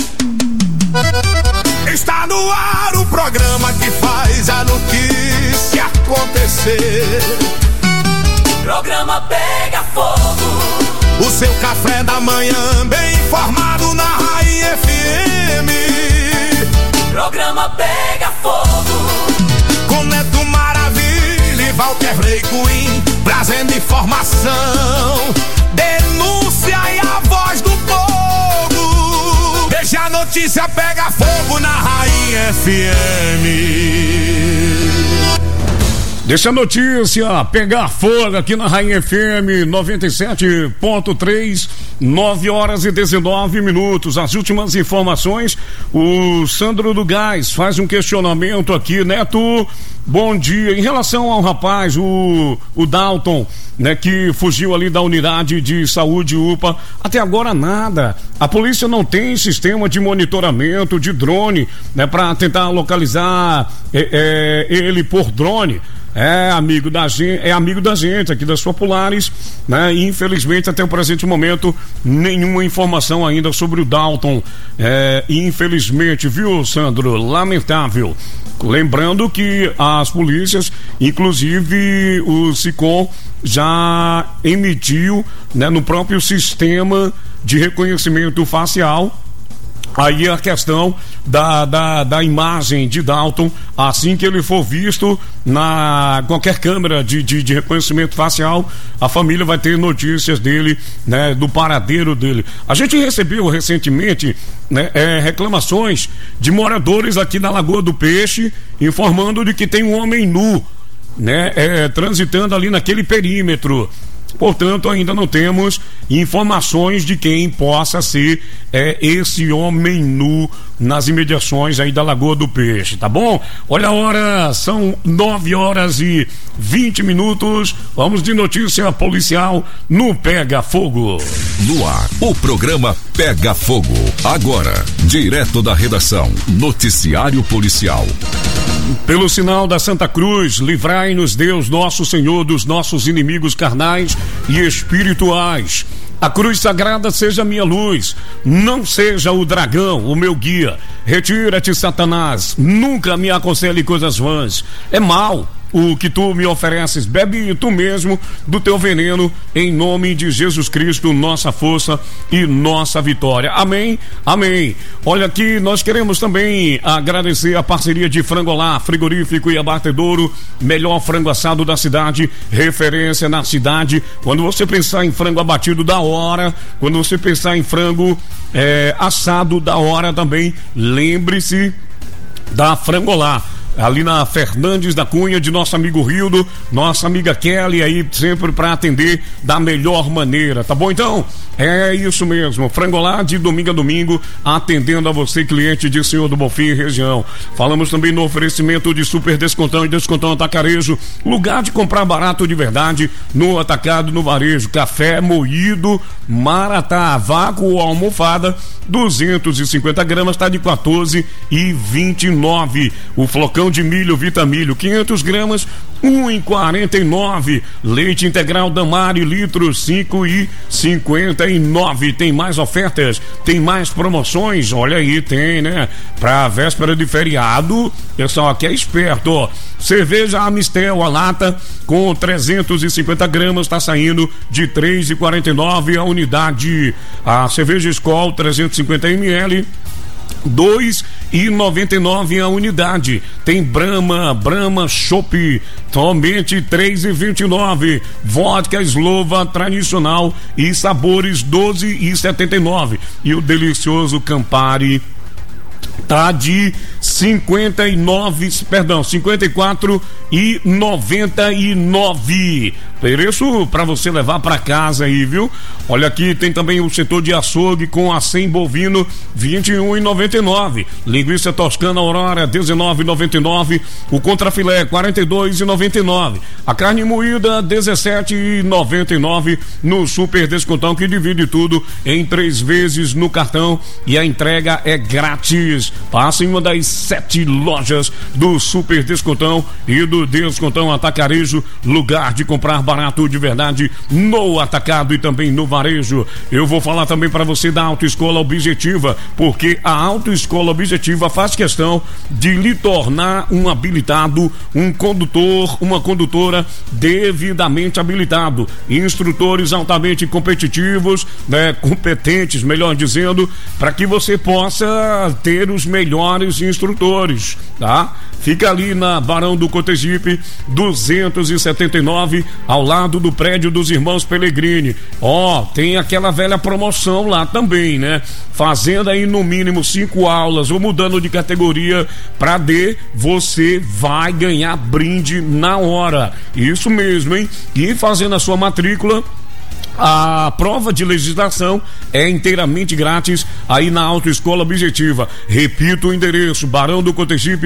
Está no ar o programa que faz a notícia acontecer. Programa Pega Fogo. O seu café da manhã bem informado na Rainha FM. Programa Pega Fogo. Com Neto Maravilha e Valterley Queen, trazendo informação, denúncia e a voz do povo. Deixa a notícia pega fogo na Rainha FM. Deixa a notícia pegar fogo aqui na Rainha FM 97.3, 9h19. As últimas informações, o Sandro do Gás faz um questionamento aqui. Neto, bom dia. Em relação ao rapaz, o Dalton, né, que fugiu ali da unidade de saúde UPA, até agora nada. A polícia não tem sistema de monitoramento de drone, né, para tentar localizar ele por drone. É amigo da gente aqui das Populares, né? E infelizmente até o presente momento nenhuma informação ainda sobre o Dalton. Infelizmente, viu, Sandro? Lamentável. Lembrando que as polícias, inclusive o SICOM, já emitiu, né, no próprio sistema de reconhecimento facial aí a questão da imagem de Dalton, assim que ele for visto na qualquer câmera de reconhecimento facial, a família vai ter notícias dele, né, do paradeiro dele. A gente recebeu recentemente, né, reclamações de moradores aqui na Lagoa do Peixe, informando de que tem um homem nu, né, transitando ali naquele perímetro. Portanto, ainda não temos informações de quem possa ser esse homem nu nas imediações aí da Lagoa do Peixe, tá bom? Olha a hora, são 9h20. Vamos de notícia policial no Pega Fogo. No ar, o programa Pega Fogo. Agora, direto da redação, noticiário policial. Pelo sinal da Santa Cruz, livrai-nos Deus nosso Senhor dos nossos inimigos carnais e espirituais. A cruz sagrada seja minha luz, não seja o dragão o meu guia. Retira-te, Satanás, nunca me aconselhe coisas vãs. É mal o que tu me ofereces, bebe tu mesmo do teu veneno, em nome de Jesus Cristo, nossa força e nossa vitória. Amém, amém. Olha aqui, nós queremos também agradecer a parceria de Frangolá, frigorífico e abatedouro, melhor frango assado da cidade, referência na cidade. Quando você pensar em frango abatido da hora, quando você pensar em frango assado da hora também, lembre-se da Frangolá, ali na Fernandes da Cunha, de nosso amigo Rildo, nossa amiga Kelly aí, sempre para atender da melhor maneira, tá bom? Então, é isso mesmo, Frangolá de domingo a domingo, atendendo a você, cliente de Senhor do Bonfim e região. Falamos também no oferecimento de Super Descontão e Descontão Atacarejo, lugar de comprar barato de verdade, no atacado, no varejo. Café moído Maratá, vácuo ou almofada, 250 gramas, tá de 14,29. O flocão de milho Vitamilho, 500 gramas, 1,49. Leite integral Damari, litro, 5,59. Tem mais ofertas, tem mais promoções, olha aí, tem, né? Pra véspera de feriado, pessoal aqui é esperto, ó. Cerveja Amistel, a lata, com 350 gramas, tá saindo de 3,49 a unidade. A cerveja Skol, 350 ml, 2,99 a unidade. Tem Brahma Chopp, somente 3,29. Vodka Slova tradicional e sabores, 12,79. E o delicioso Campari tá de 54,99. Preço para você levar para casa aí, viu? Olha aqui, tem também o setor de açougue com acém bovino, 21,99. Linguiça toscana Aurora, 19,99. O contrafilé, 42,99. A carne moída, 17,99 no Super Descontão, que divide tudo em 3 vezes no cartão e a entrega é grátis. Passa em uma das 7 lojas do Super Descontão e do Descontão Atacarejo, lugar de comprar barato de verdade no atacado e também no varejo. Eu vou falar também para você da Autoescola Objetiva, porque a Autoescola Objetiva faz questão de lhe tornar um habilitado, um condutor, uma condutora devidamente habilitado, instrutores altamente competitivos, né, competentes, melhor dizendo, para que você possa ter os melhores instrutores, tá? Fica ali na Barão do Cotegipe, 279, ao lado do prédio dos Irmãos Pellegrini. Ó, tem aquela velha promoção lá também, né? Fazendo aí no mínimo 5 aulas ou mudando de categoria para D, você vai ganhar brinde na hora. Isso mesmo, hein? E fazendo a sua matrícula, a prova de legislação é inteiramente grátis aí na Autoescola Objetiva. Repito o endereço: Barão do Cotegipe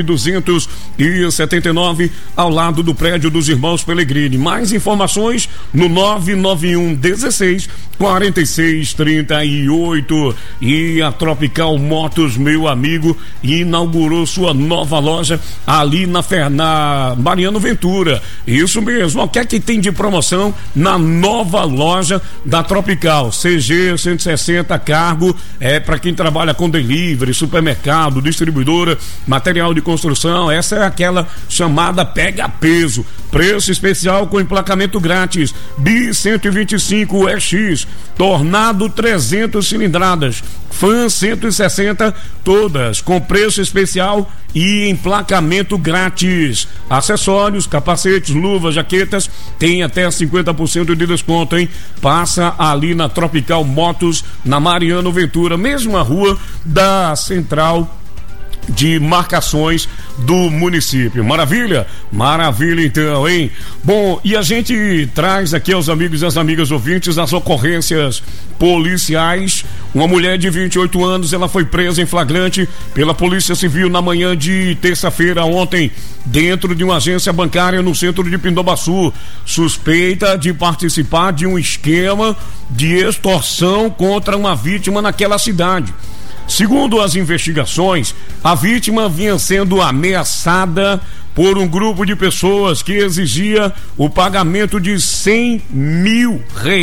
279, ao lado do prédio dos Irmãos Pellegrini. Mais informações no 991 16 46 38. E a Tropical Motos, meu amigo, inaugurou sua nova loja ali na Mariano Ventura. Isso mesmo. O que é que tem de promoção na nova loja da Tropical, CG 160 cargo, para quem trabalha com delivery, supermercado, distribuidora, material de construção. Essa é aquela chamada pega peso, preço especial com emplacamento grátis, Bi 125 EX, Tornado 300 cilindradas, Fan 160, todas com preço especial e emplacamento grátis. Acessórios, capacetes, luvas, jaquetas, tem até 50% de desconto, hein? Passa ali na Tropical Motos, na Mariano Ventura, mesma rua da Central de Marcações do município. Maravilha? Maravilha então, hein? Bom, e a gente traz aqui aos amigos e às amigas ouvintes as ocorrências policiais. Uma mulher de 28 anos, ela foi presa em flagrante pela Polícia Civil na manhã de terça-feira ontem, dentro de uma agência bancária no centro de Pindobaçu, suspeita de participar de um esquema de extorsão contra uma vítima naquela cidade. Segundo as investigações, a vítima vinha sendo ameaçada por um grupo de pessoas que exigia o pagamento de R$100 mil.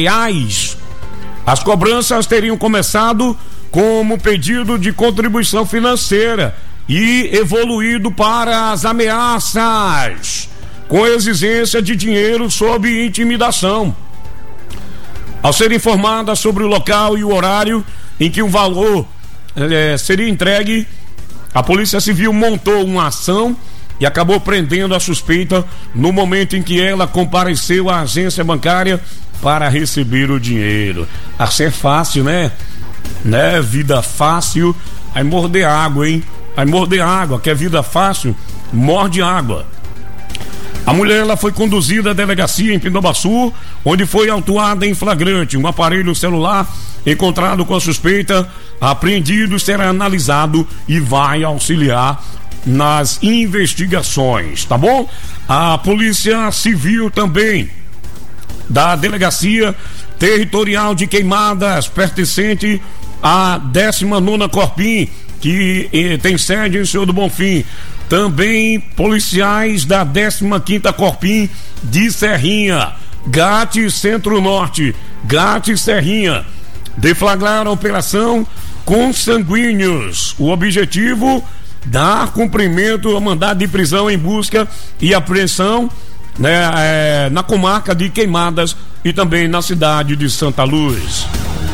As cobranças teriam começado como pedido de contribuição financeira e evoluído para as ameaças, com exigência de dinheiro sob intimidação. Ao ser informada sobre o local e o horário em que o valor seria entregue, a Polícia Civil montou uma ação e acabou prendendo a suspeita no momento em que ela compareceu à agência bancária para receber o dinheiro. Assim é fácil, né? Vida fácil, aí morder água, hein? Aí morder água, quer vida fácil, morde água. A mulher, ela foi conduzida à delegacia em Pindobaçu, onde foi autuada em flagrante. Um aparelho celular encontrado com a suspeita, apreendido, será analisado e vai auxiliar nas investigações, tá bom? A Polícia Civil também da Delegacia Territorial de Queimadas, pertencente à 19ª Corpim, que tem sede em Senhor do Bonfim. Também policiais da 15ª Corpim de Serrinha, GAT Centro-Norte, GAT Serrinha, deflagraram a operação Consanguíneos. O objetivo, dar cumprimento ao mandado de prisão em busca e apreensão na comarca de Queimadas e também na cidade de Santa Luz.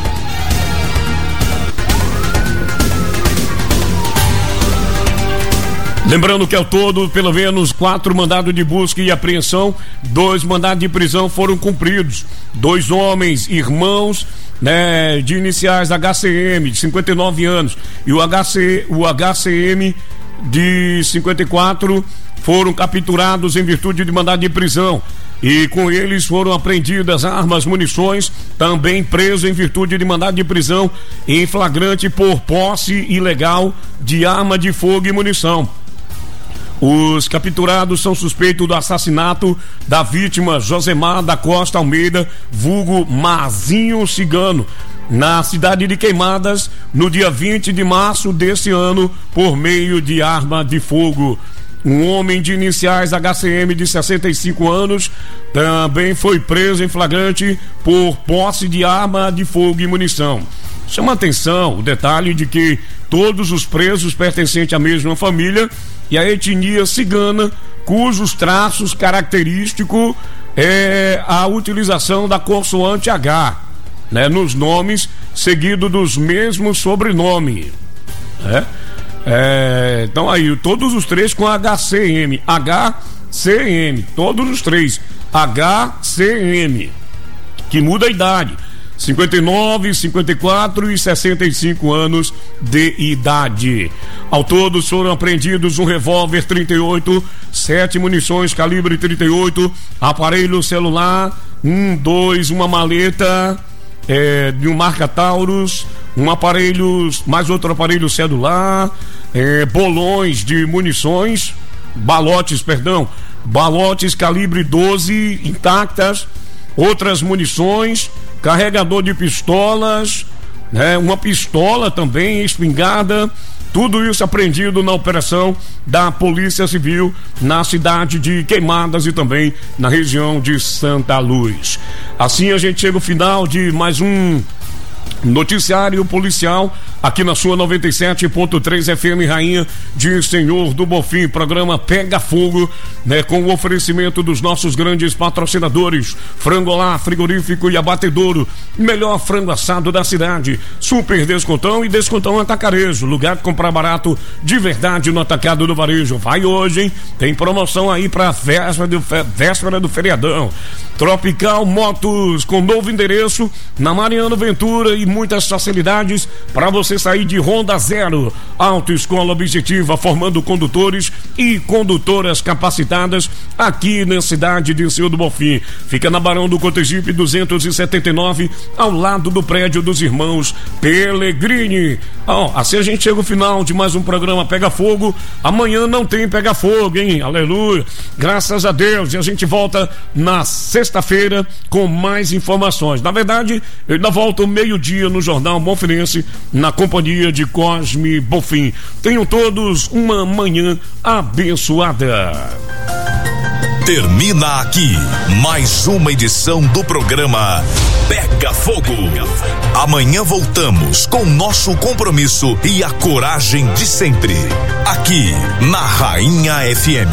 Lembrando que ao todo, pelo menos 4 mandados de busca e apreensão, 2 mandados de prisão foram cumpridos. 2 homens, irmãos, de iniciais HCM, de 59 anos, e o HCM de 54 foram capturados em virtude de mandado de prisão. E com eles foram apreendidas armas, munições, também preso em virtude de mandado de prisão em flagrante por posse ilegal de arma de fogo e munição. Os capturados são suspeitos do assassinato da vítima Josemar da Costa Almeida, vulgo Mazinho Cigano, na cidade de Queimadas, no dia 20 de março desse ano, por meio de arma de fogo. Um homem de iniciais HCM de 65 anos também foi preso em flagrante por posse de arma de fogo e munição. Chama atenção o detalhe de que todos os presos pertencentes à mesma família e à etnia cigana, cujos traços característicos é a utilização da consoante H, nos nomes, seguido dos mesmos sobrenomes. Então aí, todos os 3 com HCM, todos os 3, HCM, que muda a idade. 59, 54 e 65 anos de idade. Ao todo foram apreendidos um revólver 38, 7 munições calibre 38, aparelho celular, uma maleta de um marca Taurus, mais outro aparelho celular, balotes calibre 12 intactas, outras munições, carregador de pistolas, uma pistola também, espingarda, tudo isso apreendido na operação da Polícia Civil na cidade de Queimadas e também na região de Santa Luz. Assim a gente chega ao final de mais um noticiário policial aqui na sua 97.3 FM Rainha de Senhor do Bonfim. Programa Pega Fogo, né, com o oferecimento dos nossos grandes patrocinadores: Frangolá, Frigorífico e Abatedouro, melhor frango assado da cidade, Super Descontão e Descontão Atacarejo, lugar de comprar barato de verdade no atacado do varejo. Vai hoje, hein? Tem promoção aí pra véspera do feriadão. Tropical Motos, com novo endereço na Mariano Ventura e muitas facilidades para você sair de Honda Zero. Autoescola Objetiva, formando condutores e condutoras capacitadas aqui na cidade de Senhor do Bonfim. Fica na Barão do Cotegipe 279, ao lado do prédio dos irmãos Pellegrini. Assim a gente chega ao final de mais um programa Pega Fogo. Amanhã não tem Pega Fogo, hein? Aleluia, graças a Deus. E a gente volta na sexta-feira com mais informações. Na verdade, eu ainda volto meio-dia no Jornal Bonfinense, na companhia de Cosme Bonfim. Tenham todos uma manhã abençoada. Termina aqui mais uma edição do programa Pega Fogo. Amanhã voltamos com nosso compromisso e a coragem de sempre. Aqui na Rainha FM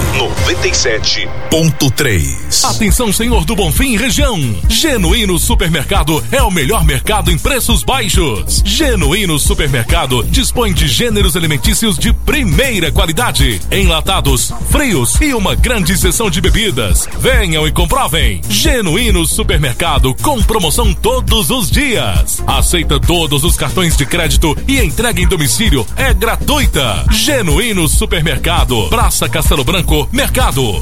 97.3. Atenção, Senhor do Bonfim, região. Genuíno Supermercado é o melhor mercado em preços baixos. Genuíno Supermercado dispõe de gêneros alimentícios de primeira qualidade, enlatados, frios e uma grande seção de bebidas. Venham e comprovem. Genuíno Supermercado, com promoção todos os dias. Aceita todos os cartões de crédito e entrega em domicílio é gratuita. Genuíno Supermercado, Praça Castelo Branco, Mercado,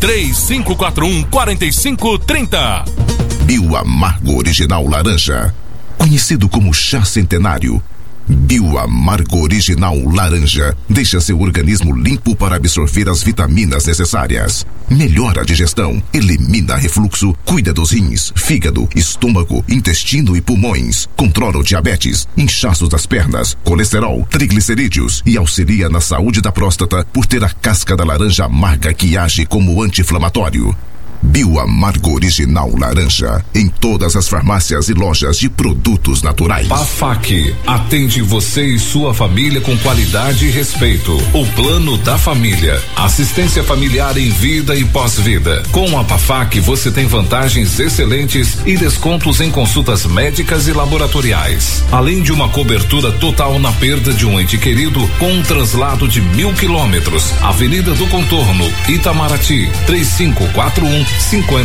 3541-4530. Bioamargo Original Laranja, conhecido como chá centenário. Bioamargo Original Laranja deixa seu organismo limpo para absorver as vitaminas necessárias. Melhora a digestão, elimina refluxo, cuida dos rins, fígado, estômago, intestino e pulmões. Controla o diabetes, inchaços das pernas, colesterol, triglicerídeos e auxilia na saúde da próstata por ter a casca da laranja amarga que age como anti-inflamatório. Bioamargo Original Laranja, em todas as farmácias e lojas de produtos naturais. PAFAC atende você e sua família com qualidade e respeito. O Plano da Família, assistência familiar em vida e pós-vida. Com a PAFAC você tem vantagens excelentes e descontos em consultas médicas e laboratoriais, além de uma cobertura total na perda de um ente querido com um translado de 1.000 quilômetros. Avenida do Contorno, Itamaraty, 3541-5057.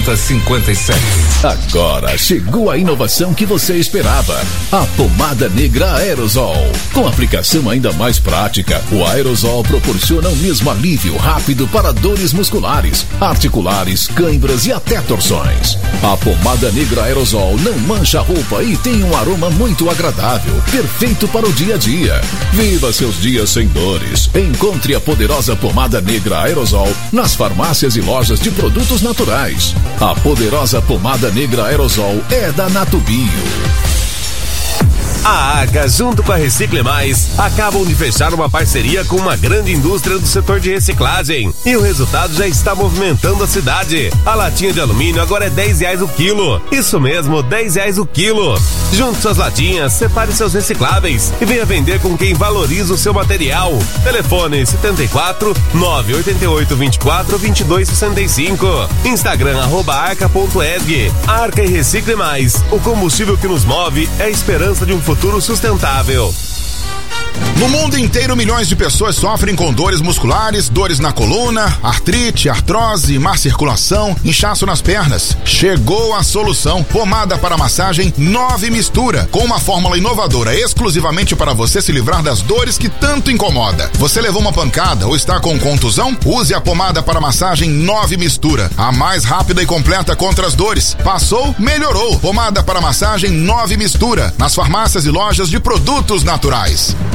Agora chegou a inovação que você esperava: a pomada negra Aerosol. Com aplicação ainda mais prática, o Aerosol proporciona o mesmo alívio rápido para dores musculares, articulares, cãibras e até torções. A pomada negra Aerosol não mancha a roupa e tem um aroma muito agradável, perfeito para o dia a dia. Viva seus dias sem dores. Encontre a poderosa pomada negra Aerosol nas farmácias e lojas de produtos naturais. A poderosa pomada negra Aerosol é da Natubio. A ACA, junto com a Recicle Mais, acabam de fechar uma parceria com uma grande indústria do setor de reciclagem. E o resultado já está movimentando a cidade. A latinha de alumínio agora é R$10 o quilo. Isso mesmo, R$10 o quilo. Junte suas latinhas, separe seus recicláveis e venha vender com quem valoriza o seu material. Telefone 74 988 24 22 65. Instagram @arca.esg. Arca e Recicle Mais. O combustível que nos move é a esperança de um futuro sustentável. No mundo inteiro, milhões de pessoas sofrem com dores musculares, dores na coluna, artrite, artrose, má circulação, inchaço nas pernas. Chegou a solução: pomada para massagem 9 Mistura, com uma fórmula inovadora exclusivamente para você se livrar das dores que tanto incomoda. Você levou uma pancada ou está com contusão? Use a pomada para massagem 9 Mistura, a mais rápida e completa contra as dores. Passou? Melhorou. Pomada para massagem 9 Mistura, nas farmácias e lojas de produtos naturais.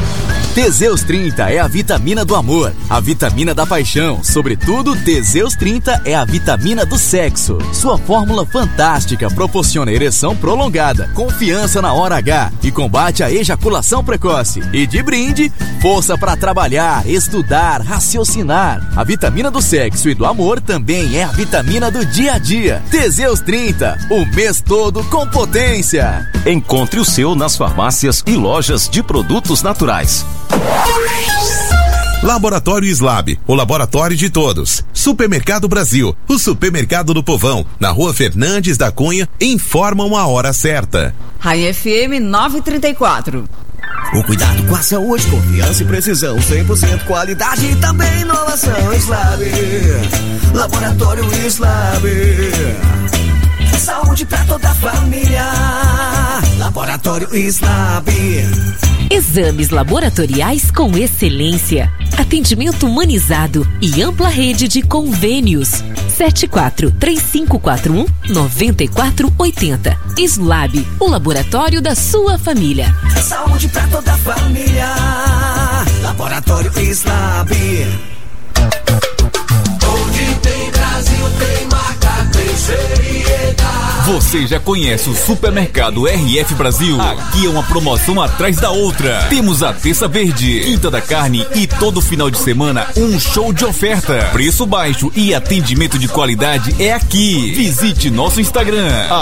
Teseus 30 é a vitamina do amor, a vitamina da paixão. Sobretudo, Teseus 30 é a vitamina do sexo. Sua fórmula fantástica proporciona ereção prolongada, confiança na hora H e combate a ejaculação precoce. E de brinde, força para trabalhar, estudar, raciocinar. A vitamina do sexo e do amor também é a vitamina do dia a dia. Teseus 30, o mês todo com potência. Encontre o seu nas farmácias e lojas de produtos naturais. Laboratório Slab, o laboratório de todos. Supermercado Brasil, o supermercado do povão. Na Rua Fernandes da Cunha, informam a hora certa. Rainha FM 934. O cuidado com a saúde, confiança e precisão, 100% qualidade e também inovação. Slab, Laboratório Slab. Saúde pra toda a família. Laboratório Slab. Exames laboratoriais com excelência, atendimento humanizado e ampla rede de convênios. 74-3541-9480. Slab, o laboratório da sua família. Saúde pra toda a família. Laboratório Slab. Onde tem Brasil, tem marca, tem seriedade. Você já conhece o Supermercado RF Brasil? Aqui é uma promoção atrás da outra. Temos a Terça Verde, Quinta da Carne e todo final de semana um show de oferta. Preço baixo e atendimento de qualidade é aqui. Visite nosso Instagram,